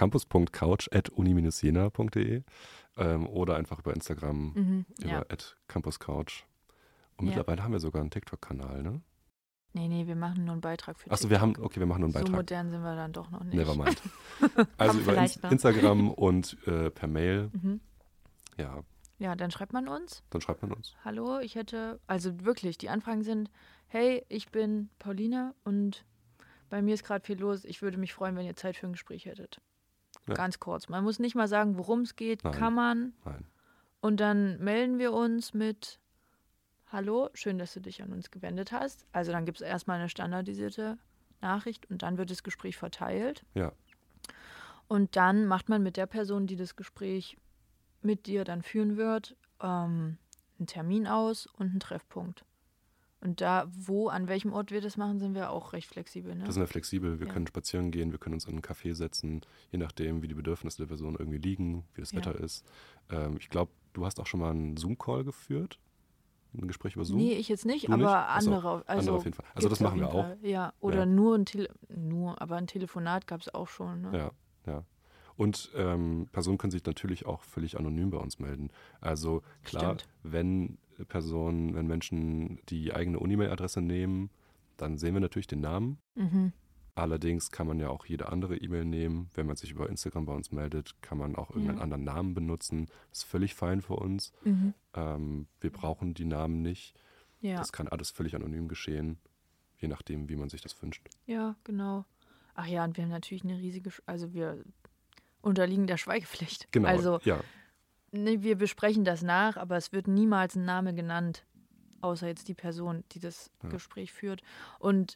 campus.couch@uni-jena.de oder einfach über Instagram über @campuscouch. Und mittlerweile haben wir sogar einen TikTok-Kanal, ne? Nee, wir machen nur einen Beitrag für TikTok. Achso, wir machen nur einen Beitrag. So modern sind wir dann doch noch nicht. Nevermind. Also über Instagram und per Mail. Ja. Ja, dann schreibt man uns. Hallo, also wirklich, die Anfragen sind, hey, ich bin Pauline und bei mir ist gerade viel los. Ich würde mich freuen, wenn ihr Zeit für ein Gespräch hättet. Ja. Ganz kurz. Man muss nicht mal sagen, worum es geht. Nein. Kann man. Nein. Und dann melden wir uns mit Hallo, schön, dass du dich an uns gewendet hast. Also dann gibt es erstmal eine standardisierte Nachricht und dann wird das Gespräch verteilt. Ja. Und dann macht man mit der Person, die das Gespräch mit dir dann führen wird, einen Termin aus und einen Treffpunkt. Und da, an welchem Ort wir das machen, sind wir auch recht flexibel. Ne? Da sind wir flexibel. Wir Ja. können spazieren gehen, wir können uns in einen Café setzen, je nachdem, wie die Bedürfnisse der Person irgendwie liegen, wie das Ja. Wetter ist. Ich glaube, du hast auch schon mal einen Zoom-Call geführt, ein Gespräch über Zoom. Nee, ich jetzt nicht, Du nicht? aber Ach so, andere. Also andere auf jeden Fall. Also das gibt's machen auf wir jeden auch. Fall. Ja, oder Ja. aber ein Telefonat gab es auch schon. Ne? Ja. Und Personen können sich natürlich auch völlig anonym bei uns melden. Also klar, Stimmt. wenn Menschen die eigene Unimail-Adresse nehmen, dann sehen wir natürlich den Namen. Mhm. Allerdings kann man ja auch jede andere E-Mail nehmen. Wenn man sich über Instagram bei uns meldet, kann man auch irgendeinen Ja. anderen Namen benutzen. Das ist völlig fein für uns. Mhm. Wir brauchen die Namen nicht. Ja. Das kann alles völlig anonym geschehen, je nachdem, wie man sich das wünscht. Ja, genau. Ach ja, und wir haben natürlich eine riesige, also wir unterliegen der Schweigepflicht. Genau, Also ja. ne, wir besprechen das nach, aber es wird niemals ein Name genannt, außer jetzt die Person, die das Ja. Gespräch führt. Und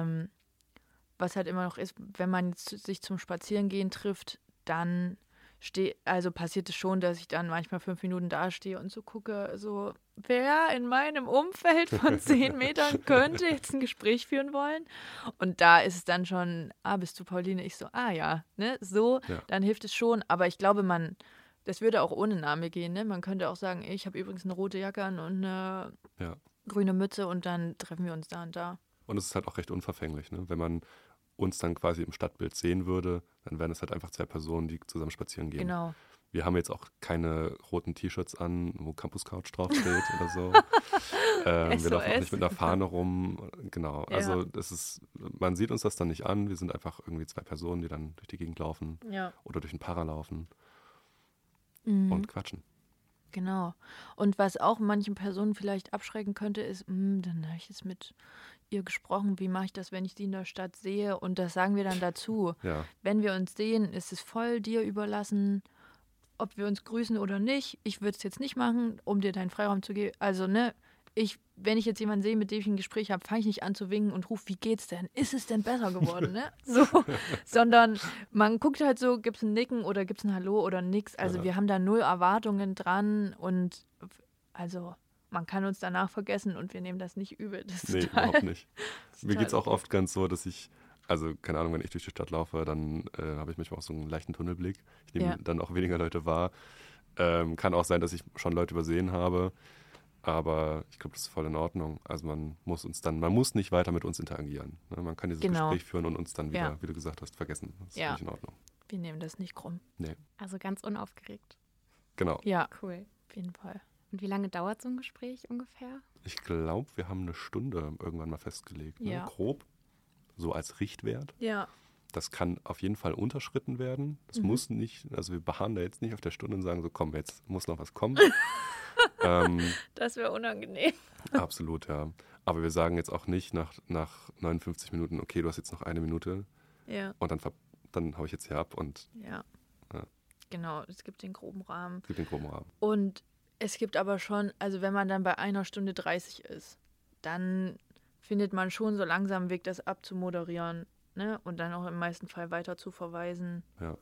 was halt immer noch ist, wenn man jetzt sich zum Spazierengehen trifft, dann passiert es schon, dass ich dann manchmal 5 Minuten dastehe und so gucke, so, wer in meinem Umfeld von 10 Metern könnte jetzt ein Gespräch führen wollen? Und da ist es dann schon, bist du Pauline? Ich so, ja, ne, so, Ja. dann hilft es schon. Aber ich glaube, das würde auch ohne Name gehen, ne? Man könnte auch sagen, ich habe übrigens eine rote Jacke an und eine Ja. grüne Mütze und dann treffen wir uns da und da. Und es ist halt auch recht unverfänglich, ne? Wenn man uns dann quasi im Stadtbild sehen würde, dann wären es halt einfach 2 Personen, die zusammen spazieren gehen. Genau. Wir haben jetzt auch keine roten T-Shirts an, wo Campus Couch draufsteht oder so. Wir laufen auch nicht mit einer Fahne rum. Genau. Ja. Also man sieht uns das dann nicht an. Wir sind einfach irgendwie 2 Personen, die dann durch die Gegend laufen Ja. oder durch den Para laufen Mhm. und quatschen. Genau. Und was auch manchen Personen vielleicht abschrecken könnte, ist, dann habe ich jetzt mit ihr gesprochen, wie mache ich das, wenn ich die in der Stadt sehe? Und das sagen wir dann dazu. Ja, Wenn wir uns sehen, ist es voll dir überlassen, ob wir uns grüßen oder nicht. Ich würde es jetzt nicht machen, um dir deinen Freiraum zu geben. Also, ne, wenn ich jetzt jemanden sehe, mit dem ich ein Gespräch habe, fange ich nicht an zu winken und rufe, wie geht's denn? Ist es denn besser geworden, ne? So, sondern man guckt halt so, gibt es ein Nicken oder gibt es ein Hallo oder nix. Also Ja. wir haben da 0 Erwartungen dran und also man kann uns danach vergessen und wir nehmen das nicht übel. Das ist nee, total, überhaupt nicht. das ist Mir geht es auch total oft ganz so, dass also keine Ahnung, wenn ich durch die Stadt laufe, dann habe ich manchmal auch so einen leichten Tunnelblick. Ich nehme Ja. dann auch weniger Leute wahr. Kann auch sein, dass ich schon Leute übersehen habe, aber ich glaube, das ist voll in Ordnung. Also man muss nicht weiter mit uns interagieren. Ne? Man kann dieses Genau. Gespräch führen und uns dann wieder, Ja. wie du gesagt hast, vergessen. Das ist Ja. völlig in Ordnung. Wir nehmen das nicht krumm. Nee, Also ganz unaufgeregt. genau. Ja, Cool. auf jeden Fall. Und wie lange dauert so ein Gespräch ungefähr? Ich glaube, wir haben eine Stunde irgendwann mal festgelegt. Ne? Ja. Grob, so als Richtwert. Ja. Das kann auf jeden Fall unterschritten werden. Das muss nicht, also wir beharren da jetzt nicht auf der Stunde und sagen so, komm, jetzt muss noch was kommen. Das wäre unangenehm. Absolut, ja. Aber wir sagen jetzt auch nicht nach 59 Minuten, okay, du hast jetzt noch 1 Minute Ja. und dann hau ich jetzt hier ab und Ja. Ja. Genau, es gibt den groben Rahmen. gib den groben Rahmen. Und es gibt aber schon, also wenn man dann bei 1 Stunde 30 ist, dann findet man schon so langsam einen Weg, das abzumoderieren, ne? Und dann auch im meisten Fall weiter zu verweisen. Ja.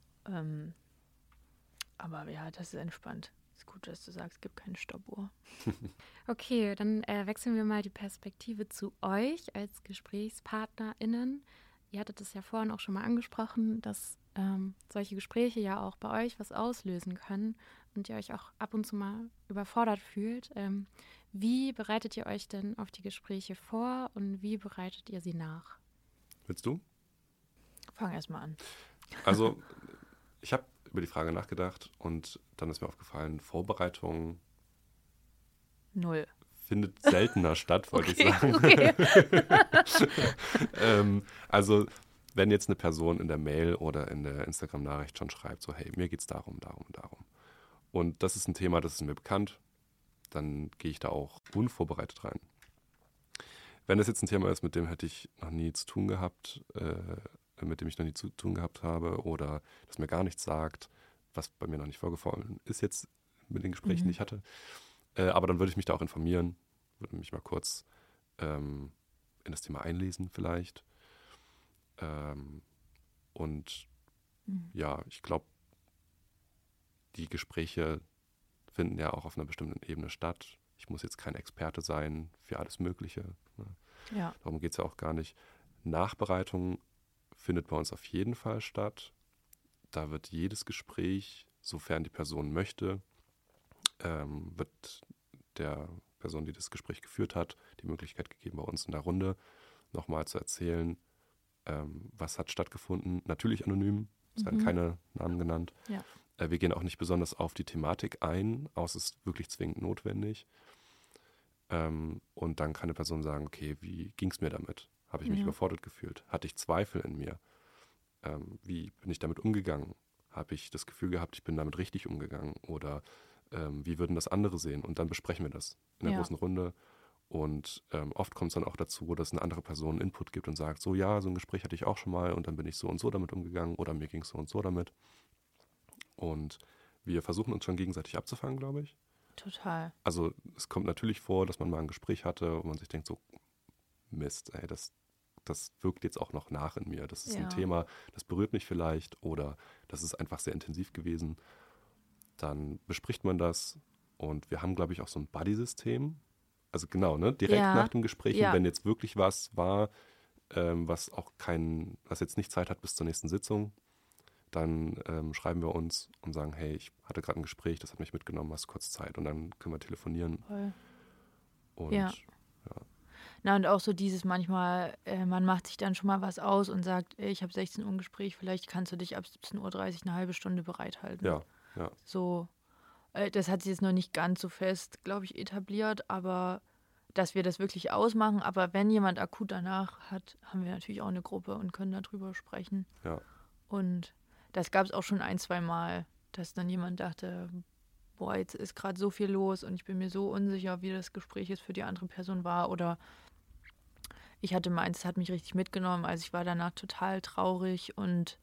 Aber ja, das ist entspannt. Ist gut, dass du sagst, es gibt keine Stoppuhr. Okay, dann wechseln wir mal die Perspektive zu euch als GesprächspartnerInnen. Ihr hattet es ja vorhin auch schon mal angesprochen, dass solche Gespräche ja auch bei euch was auslösen können und ihr euch auch ab und zu mal überfordert fühlt. Wie bereitet ihr euch denn auf die Gespräche vor und wie bereitet ihr sie nach? Willst du? Fang erst mal an. Also, ich habe über die Frage nachgedacht und dann ist mir aufgefallen, Vorbereitung 0. findet seltener statt, wollte ich sagen. Okay. Also, wenn jetzt eine Person in der Mail oder in der Instagram-Nachricht schon schreibt, so, hey, mir geht es darum. Und das ist ein Thema, das ist mir bekannt, dann gehe ich da auch unvorbereitet rein. Wenn das jetzt ein Thema ist, mit dem hätte ich noch nie zu tun gehabt, habe oder das mir gar nichts sagt, was bei mir noch nicht vorgefallen ist jetzt mit den Gesprächen, die ich hatte, aber dann würde ich mich da auch informieren, würde mich mal kurz in das Thema einlesen vielleicht. Und ja, ich glaube, die Gespräche finden ja auch auf einer bestimmten Ebene statt. Ich muss jetzt kein Experte sein für alles Mögliche. Ne? Ja. Darum geht es ja auch gar nicht. Nachbereitung findet bei uns auf jeden Fall statt. Da wird jedes Gespräch, sofern die Person möchte, wird der Person, die das Gespräch geführt hat, die Möglichkeit gegeben, bei uns in der Runde nochmal zu erzählen, was hat stattgefunden. Natürlich anonym, es werden keine Namen genannt. Ja. Wir gehen auch nicht besonders auf die Thematik ein, außer es ist wirklich zwingend notwendig. Und dann kann eine Person sagen, okay, wie ging es mir damit? Habe ich mich überfordert gefühlt? Hatte ich Zweifel in mir? Wie bin ich damit umgegangen? Habe ich das Gefühl gehabt, ich bin damit richtig umgegangen? Oder wie würden das andere sehen? Und dann besprechen wir das in der großen Runde. Und oft kommt es dann auch dazu, dass eine andere Person Input gibt und sagt, so ja, so ein Gespräch hatte ich auch schon mal und dann bin ich so und so damit umgegangen oder mir ging es so und so damit. Und wir versuchen uns schon gegenseitig abzufangen, glaube ich. Total. Also es kommt natürlich vor, dass man mal ein Gespräch hatte und man sich denkt so, Mist, ey, das wirkt jetzt auch noch nach in mir. Das ist ein Thema, das berührt mich vielleicht oder das ist einfach sehr intensiv gewesen. Dann bespricht man das und wir haben, glaube ich, auch so ein Buddy-System. Also genau, ne? Direkt nach dem Gespräch, wenn jetzt wirklich was war, was jetzt nicht Zeit hat bis zur nächsten Sitzung, dann schreiben wir uns und sagen, hey, ich hatte gerade ein Gespräch, das hat mich mitgenommen, hast kurz Zeit und dann können wir telefonieren. Voll. Und Na und auch so dieses manchmal, man macht sich dann schon mal was aus und sagt, ey, ich habe 16 Uhr ein Gespräch, vielleicht kannst du dich ab 17:30 Uhr eine halbe Stunde bereithalten. Ja. So, das hat sich jetzt noch nicht ganz so fest, glaube ich, etabliert, aber dass wir das wirklich ausmachen. Aber wenn jemand akut danach hat, haben wir natürlich auch eine Gruppe und können darüber sprechen. Ja. Und das gab es auch schon 1-2 Mal, dass dann jemand dachte, boah, jetzt ist gerade so viel los und ich bin mir so unsicher, wie das Gespräch jetzt für die andere Person war. Oder ich hatte meins, das hat mich richtig mitgenommen. Also ich war danach total traurig und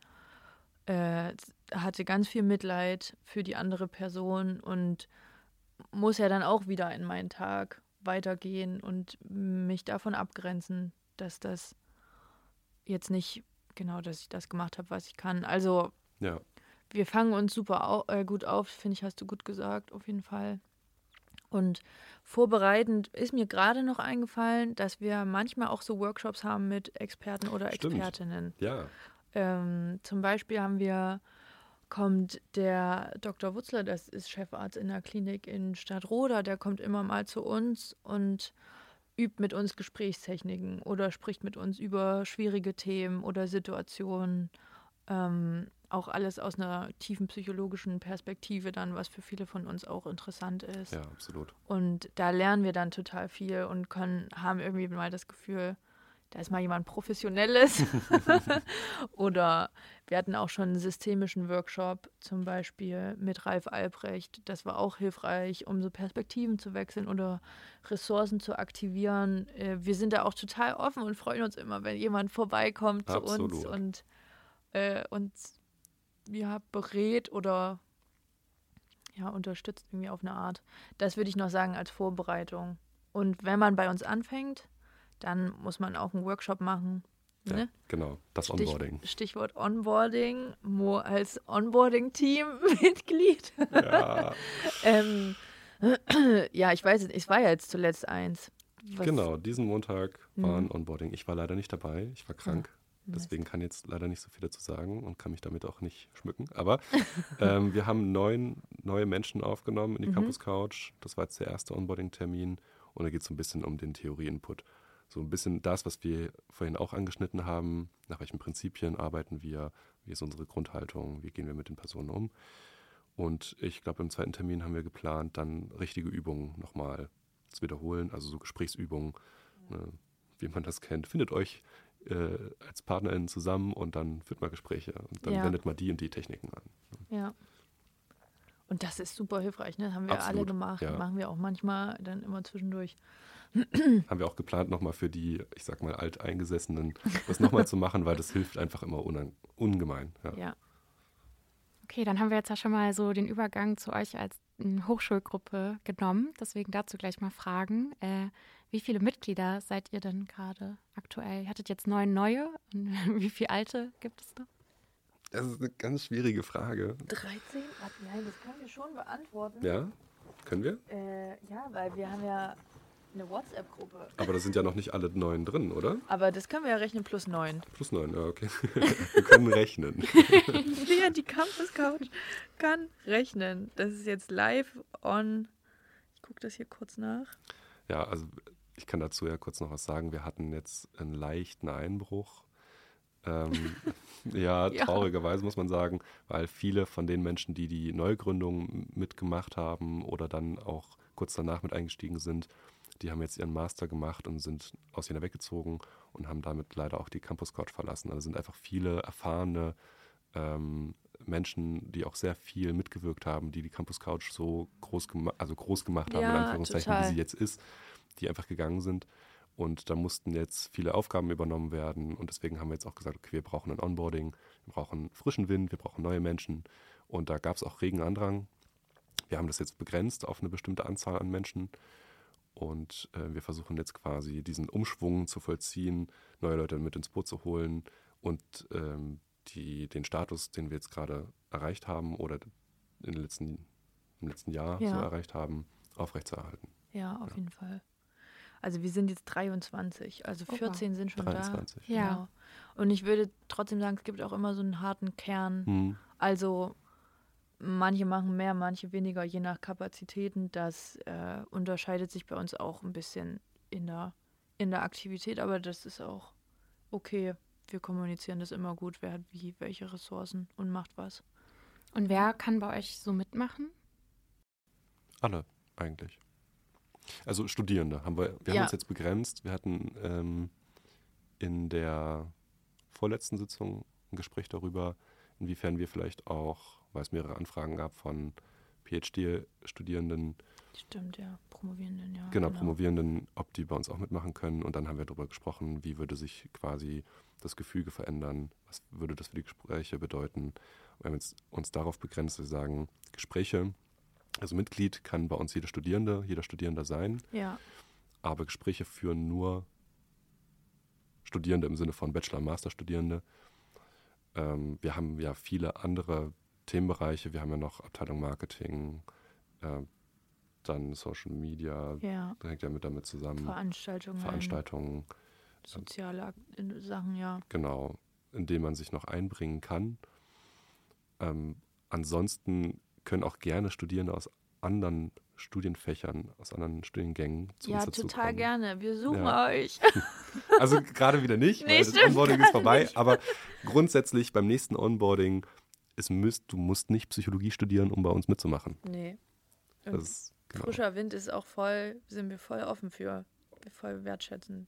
hatte ganz viel Mitleid für die andere Person und muss ja dann auch wieder in meinen Tag weitergehen und mich davon abgrenzen, dass das jetzt nicht, genau, dass ich das gemacht habe, was ich kann. Also wir fangen uns super gut auf, finde ich, hast du gut gesagt, auf jeden Fall. Und vorbereitend ist mir gerade noch eingefallen, dass wir manchmal auch so Workshops haben mit Experten oder Expertinnen. Ja. Zum Beispiel kommt der Dr. Wutzler, das ist Chefarzt in der Klinik in Stadtroda, der kommt immer mal zu uns und übt mit uns Gesprächstechniken oder spricht mit uns über schwierige Themen oder Situationen. Auch alles aus einer tiefen psychologischen Perspektive dann, was für viele von uns auch interessant ist. Ja, absolut. Und da lernen wir dann total viel und haben irgendwie mal das Gefühl, da ist mal jemand Professionelles. Oder wir hatten auch schon einen systemischen Workshop, zum Beispiel mit Ralf Albrecht. Das war auch hilfreich, um so Perspektiven zu wechseln oder Ressourcen zu aktivieren. Wir sind da auch total offen und freuen uns immer, wenn jemand vorbeikommt zu uns und uns berät oder unterstützt irgendwie auf eine Art. Das würde ich noch sagen als Vorbereitung. Und wenn man bei uns anfängt, dann muss man auch einen Workshop machen. Ne? Ja, genau, das Onboarding. Stichwort Onboarding. Mo als Onboarding-Team-Mitglied. Ja. Ja, ich weiß es war ja jetzt zuletzt eins. Genau, diesen Montag war ein Onboarding. Ich war leider nicht dabei, ich war krank. Deswegen kann ich jetzt leider nicht so viel dazu sagen und kann mich damit auch nicht schmücken. Aber wir haben 9 neue Menschen aufgenommen in die Campus Couch. Das war jetzt der erste Onboarding-Termin. Und da geht es so ein bisschen um den Theorie-Input. So ein bisschen das, was wir vorhin auch angeschnitten haben. Nach welchen Prinzipien arbeiten wir? Wie ist unsere Grundhaltung? Wie gehen wir mit den Personen um? Und ich glaube, im zweiten Termin haben wir geplant, dann richtige Übungen nochmal zu wiederholen. Also so Gesprächsübungen, wie man das kennt. Findet euch als PartnerInnen zusammen und dann führt mal Gespräche. Und dann wendet mal die und die Techniken an. Ja. Und das ist super hilfreich, ne? Das haben wir Absolut, alle gemacht. ja. Machen wir auch manchmal dann immer zwischendurch. Haben wir auch geplant, nochmal für die, ich sag mal, Alteingesessenen das nochmal zu machen, weil das hilft einfach immer ungemein. Ja. Okay, dann haben wir jetzt ja schon mal so den Übergang zu euch als Hochschulgruppe genommen. Deswegen dazu gleich mal Fragen. Wie viele Mitglieder seid ihr denn gerade aktuell? Ihr hattet jetzt 9 neue. Und wie viele alte gibt es noch? Das ist eine ganz schwierige Frage. 13? Nein, das können wir schon beantworten. Ja? Können wir? Ja, weil wir haben ja eine WhatsApp-Gruppe. Aber da sind ja noch nicht alle 9 drin, oder? Aber das können wir ja rechnen plus 9. Plus 9, ja, okay. Wir können rechnen. Ja, die Campus Couch kann rechnen. Das ist jetzt live on. Ich gucke das hier kurz nach. Ja, also ich kann dazu ja kurz noch was sagen. Wir hatten jetzt einen leichten Einbruch. Ja, traurigerweise muss man sagen, weil viele von den Menschen, die die Neugründung mitgemacht haben oder dann auch kurz danach mit eingestiegen sind, die haben jetzt ihren Master gemacht und sind aus Jena weggezogen und haben damit leider auch die Campus Couch verlassen. Also sind einfach viele erfahrene Menschen, die auch sehr viel mitgewirkt haben, die Campus Couch so groß gemacht haben, in Anführungszeichen, wie sie jetzt ist, die einfach gegangen sind. Und da mussten jetzt viele Aufgaben übernommen werden. Und deswegen haben wir jetzt auch gesagt, okay, wir brauchen ein Onboarding, wir brauchen frischen Wind, wir brauchen neue Menschen. Und da gab es auch regen Andrang. Wir haben das jetzt begrenzt auf eine bestimmte Anzahl an Menschen. Und wir versuchen jetzt quasi diesen Umschwung zu vollziehen, neue Leute mit ins Boot zu holen und den Status, den wir jetzt gerade erreicht haben oder im letzten Jahr so erreicht haben, aufrechtzuerhalten. Ja, auf jeden Fall. Also wir sind jetzt 23, also 14 sind schon 23. Da. Ja. Genau. Und ich würde trotzdem sagen, es gibt auch immer so einen harten Kern. Also manche machen mehr, manche weniger, je nach Kapazitäten. Das unterscheidet sich bei uns auch ein bisschen in der Aktivität, aber das ist auch okay. Wir kommunizieren das immer gut, wer hat welche Ressourcen und macht was. Und wer kann bei euch so mitmachen? Alle eigentlich. Also Studierende haben wir haben uns jetzt begrenzt. Wir hatten in der vorletzten Sitzung ein Gespräch darüber, inwiefern wir vielleicht auch, weil es mehrere Anfragen gab von PhD-Studierenden. Stimmt, ja, Promovierenden, ja. Genau, Promovierenden, ob die bei uns auch mitmachen können. Und dann haben wir darüber gesprochen, wie würde sich quasi das Gefüge verändern, was würde das für die Gespräche bedeuten. Wir haben jetzt uns darauf begrenzt, wir sagen, Gespräche, also Mitglied kann bei uns jeder Studierende sein. Ja. Aber Gespräche führen nur Studierende im Sinne von Bachelor- und Masterstudierende. Wir haben ja viele andere Themenbereiche. Wir haben ja noch Abteilung Marketing, dann Social Media, da hängt ja damit zusammen. Veranstaltungen. Soziale Sachen, ja. Genau, in denen man sich noch einbringen kann. Ansonsten können auch gerne Studierende aus anderen Studienfächern, aus anderen Studiengängen zu uns dazu total kommen. gerne. Wir suchen euch. Also gerade wieder nicht, weil das Onboarding ist vorbei. Nicht. Aber grundsätzlich beim nächsten Onboarding, du musst nicht Psychologie studieren, um bei uns mitzumachen. Nee. Frischer Wind ist auch sind wir voll offen für. Voll wertschätzend.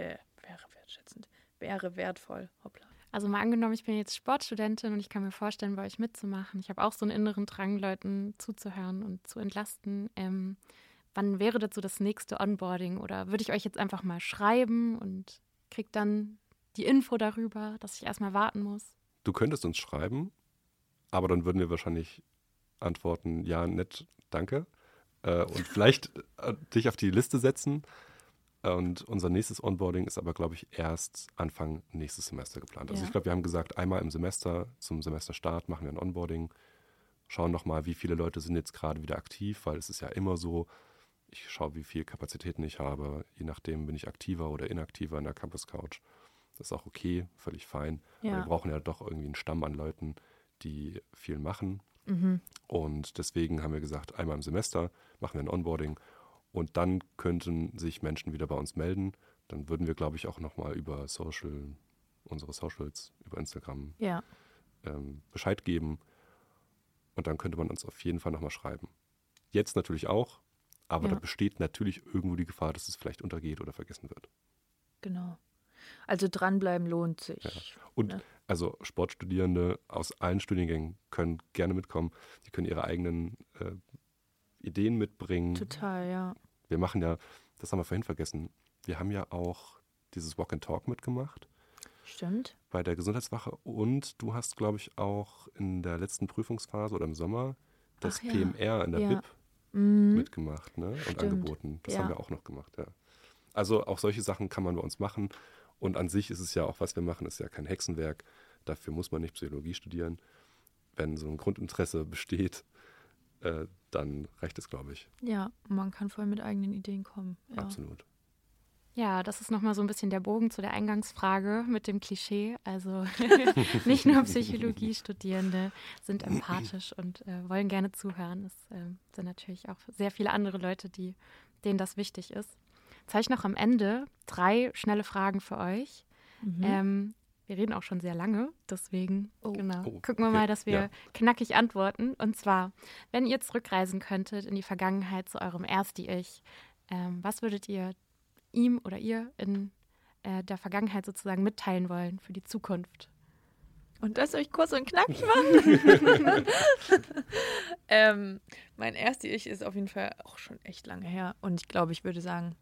Wäre wertvoll. Hoppla. Also mal angenommen, ich bin jetzt Sportstudentin und ich kann mir vorstellen, bei euch mitzumachen. Ich habe auch so einen inneren Drang, Leuten zuzuhören und zu entlasten. Wann wäre dazu das nächste Onboarding? Oder würde ich euch jetzt einfach mal schreiben und kriege dann die Info darüber, dass ich erstmal warten muss? Du könntest uns schreiben, aber dann würden wir wahrscheinlich antworten, ja, nett, danke. Und vielleicht dich auf die Liste setzen. Und unser nächstes Onboarding ist aber, glaube ich, erst Anfang nächstes Semester geplant. Also ich glaube, wir haben gesagt, einmal im Semester, zum Semesterstart machen wir ein Onboarding, schauen nochmal, wie viele Leute sind jetzt gerade wieder aktiv, weil es ist ja immer so, ich schaue, wie viel Kapazitäten ich habe, je nachdem bin ich aktiver oder inaktiver in der Campus Couch. Das ist auch okay, völlig fein. Ja. Aber wir brauchen ja doch irgendwie einen Stamm an Leuten, die viel machen. Und deswegen haben wir gesagt, einmal im Semester machen wir ein Onboarding. Und dann könnten sich Menschen wieder bei uns melden. Dann würden wir, glaube ich, auch nochmal über unsere Socials, über Instagram Bescheid geben. Und dann könnte man uns auf jeden Fall nochmal schreiben. Jetzt natürlich auch, aber da besteht natürlich irgendwo die Gefahr, dass es vielleicht untergeht oder vergessen wird. Genau. Also dranbleiben lohnt sich. Ja. Und also Sportstudierende aus allen Studiengängen können gerne mitkommen. Die können ihre eigenen Ideen mitbringen. Total, ja. Wir machen ja, das haben wir vorhin vergessen, wir haben ja auch dieses Walk and Talk mitgemacht. Stimmt. Bei der Gesundheitswache. Und du hast, glaube ich, auch in der letzten Prüfungsphase oder im Sommer das PMR in der BIP mitgemacht, ne? Und angeboten. Das haben wir auch noch gemacht, ja. Also auch solche Sachen kann man bei uns machen. Und an sich ist es ja auch, was wir machen, ist ja kein Hexenwerk. Dafür muss man nicht Psychologie studieren. Wenn so ein Grundinteresse besteht, dann reicht es, glaube ich. Ja, man kann voll mit eigenen Ideen kommen. Ja. Absolut. Ja, das ist nochmal so ein bisschen der Bogen zu der Eingangsfrage mit dem Klischee. Also nicht nur Psychologiestudierende sind empathisch und wollen gerne zuhören. Es sind natürlich auch sehr viele andere Leute, denen das wichtig ist. Jetzt habe ich noch am Ende 3 schnelle Fragen für euch. Mhm. Wir reden auch schon sehr lange, deswegen gucken wir okay. mal, dass wir knackig antworten. Und zwar, wenn ihr zurückreisen könntet in die Vergangenheit zu eurem Ersti-Ich, was würdet ihr ihm oder ihr in der Vergangenheit sozusagen mitteilen wollen für die Zukunft? Und das euch kurz und knackig machen. Mein Ersti-Ich ist auf jeden Fall auch schon echt lange her. Und ich glaube, ich würde sagen,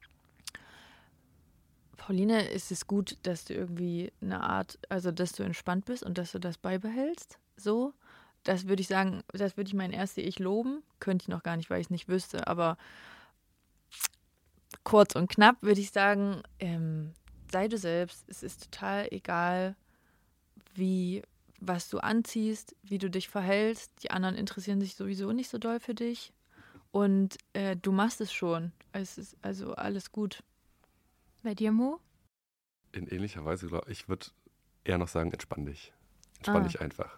Pauline, ist es gut, dass du irgendwie eine Art, also dass du entspannt bist und dass du das beibehältst. So, das würde ich sagen, das würde ich mein Ersti-Ich loben. Könnte ich noch gar nicht, weil ich es nicht wüsste. Aber kurz und knapp würde ich sagen, sei du selbst. Es ist total egal, was du anziehst, wie du dich verhältst. Die anderen interessieren sich sowieso nicht so doll für dich. Und du machst es schon. Es ist also alles gut. Bei dir, Mo? In ähnlicher Weise, glaube ich, würde eher noch sagen, entspann dich. Entspann dich einfach.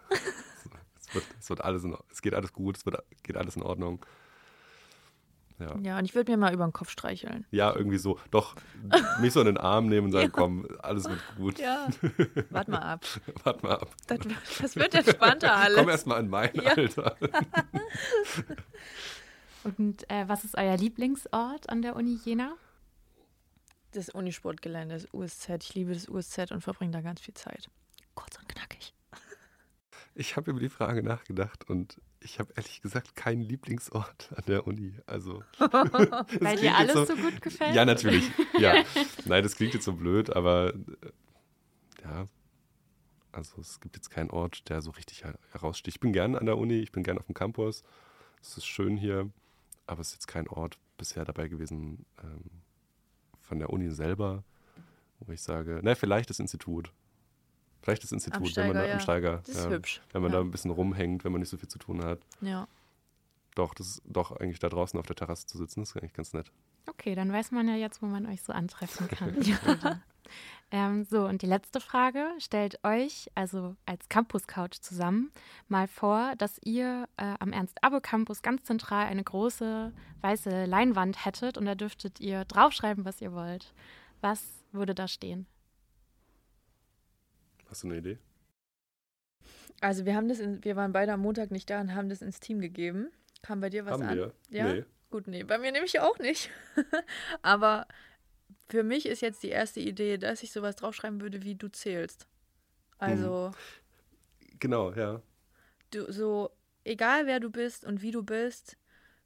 Es geht alles gut, geht alles in Ordnung. Ja, und ich würde mir mal über den Kopf streicheln. Ja, irgendwie so. Doch, mich so in den Arm nehmen und sagen, komm, alles wird gut. Ja, warte mal ab. Warte mal ab. Das wird entspannter alles. Komm erst mal in mein Alter. Und was ist euer Lieblingsort an der Uni Jena? Das Unisportgelände, das USZ. Ich liebe das USZ und verbringe da ganz viel Zeit. Kurz und knackig. Ich habe über die Frage nachgedacht und ich habe ehrlich gesagt keinen Lieblingsort an der Uni. Also, weil dir alles so gut gefällt? Ja, natürlich. Ja. Nein, das klingt jetzt so blöd, aber ja, also es gibt jetzt keinen Ort, der so richtig heraussticht. Ich bin gern an der Uni, ich bin gern auf dem Campus. Es ist schön hier, aber es ist jetzt kein Ort bisher dabei gewesen von der Uni selber, wo ich sage, vielleicht das Institut. Vielleicht das Institut, am Steiger, wenn man da am Steiger, das ist hübsch. Wenn man da ein bisschen rumhängt, wenn man nicht so viel zu tun hat. Ja. Doch, das ist doch eigentlich da draußen auf der Terrasse zu sitzen, das ist eigentlich ganz nett. Okay, dann weiß man ja jetzt, wo man euch so antreffen kann. So, und die letzte Frage, stellt euch, also als Campus-Couch zusammen, mal vor, dass ihr am Ernst-Abbe-Campus ganz zentral eine große weiße Leinwand hättet und da dürftet ihr draufschreiben, was ihr wollt. Was würde da stehen? Hast du eine Idee? Also wir waren beide am Montag nicht da und haben das ins Team gegeben. Kam bei dir was an? Haben wir? Ja? Nee. Gut, nee, bei mir nämlich auch nicht. Aber für mich ist jetzt die erste Idee, dass ich sowas draufschreiben würde, wie du zählst. Also genau, ja. Du, so egal wer du bist und wie du bist,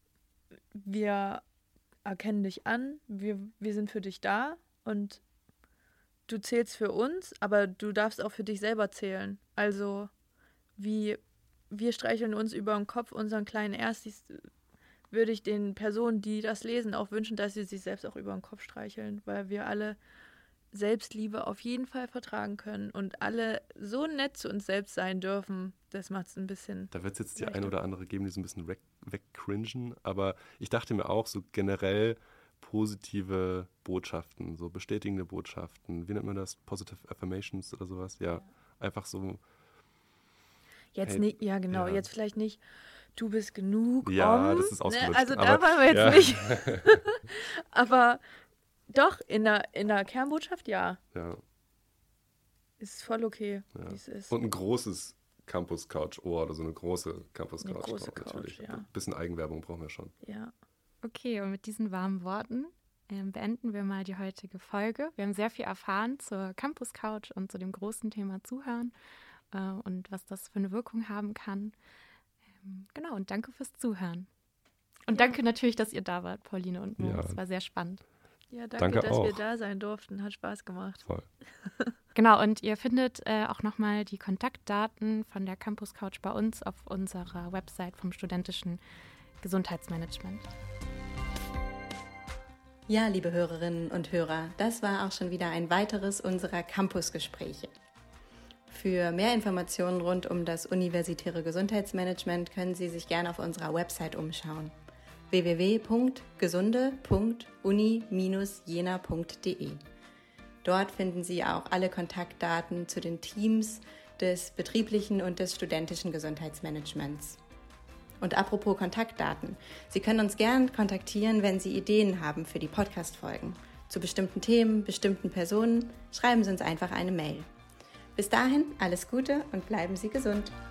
wir erkennen dich an, wir sind für dich da und du zählst für uns, aber du darfst auch für dich selber zählen. Also wir streicheln uns über den Kopf unseren kleinen Erstis, würde ich den Personen, die das lesen, auch wünschen, dass sie sich selbst auch über den Kopf streicheln, weil wir alle Selbstliebe auf jeden Fall vertragen können und alle so nett zu uns selbst sein dürfen. Das macht es ein bisschen. Da wird es jetzt die eine oder andere geben, die so ein bisschen wegcringen, aber ich dachte mir auch so generell positive Botschaften, so bestätigende Botschaften. Wie nennt man das? Positive Affirmations oder sowas? Ja. Einfach so. Jetzt hey, nicht, ja genau, jetzt vielleicht nicht, du bist genug. Ja, das ist ausgelutscht. Also da waren wir jetzt nicht. Aber doch, in der Kernbotschaft ja. Ja. Ist voll okay, Ja. wie es ist. Und ein großes Campus-Couch-Ohr oder so eine große Campus-Couch. Eine große Couch, natürlich. ja. Ein bisschen Eigenwerbung brauchen wir schon. Ja. Okay, und mit diesen warmen Worten beenden wir mal die heutige Folge. Wir haben sehr viel erfahren zur Campus Couch und zu dem großen Thema Zuhören und was das für eine Wirkung haben kann. Genau, und danke fürs Zuhören. Und danke natürlich, dass ihr da wart, Pauline und Mo. Es war sehr spannend. Ja, danke dass auch. wir da sein durften. Hat Spaß gemacht. Voll. Genau, und ihr findet auch nochmal die Kontaktdaten von der Campus Couch bei uns auf unserer Website vom studentischen Gesundheitsmanagement. Ja, liebe Hörerinnen und Hörer, das war auch schon wieder ein weiteres unserer Campusgespräche. Für mehr Informationen rund um das universitäre Gesundheitsmanagement können Sie sich gerne auf unserer Website umschauen: www.gesunde.uni-jena.de. Dort finden Sie auch alle Kontaktdaten zu den Teams des betrieblichen und des studentischen Gesundheitsmanagements. Und apropos Kontaktdaten, Sie können uns gern kontaktieren, wenn Sie Ideen haben für die Podcast-Folgen. Zu bestimmten Themen, bestimmten Personen, schreiben Sie uns einfach eine Mail. Bis dahin, alles Gute und bleiben Sie gesund.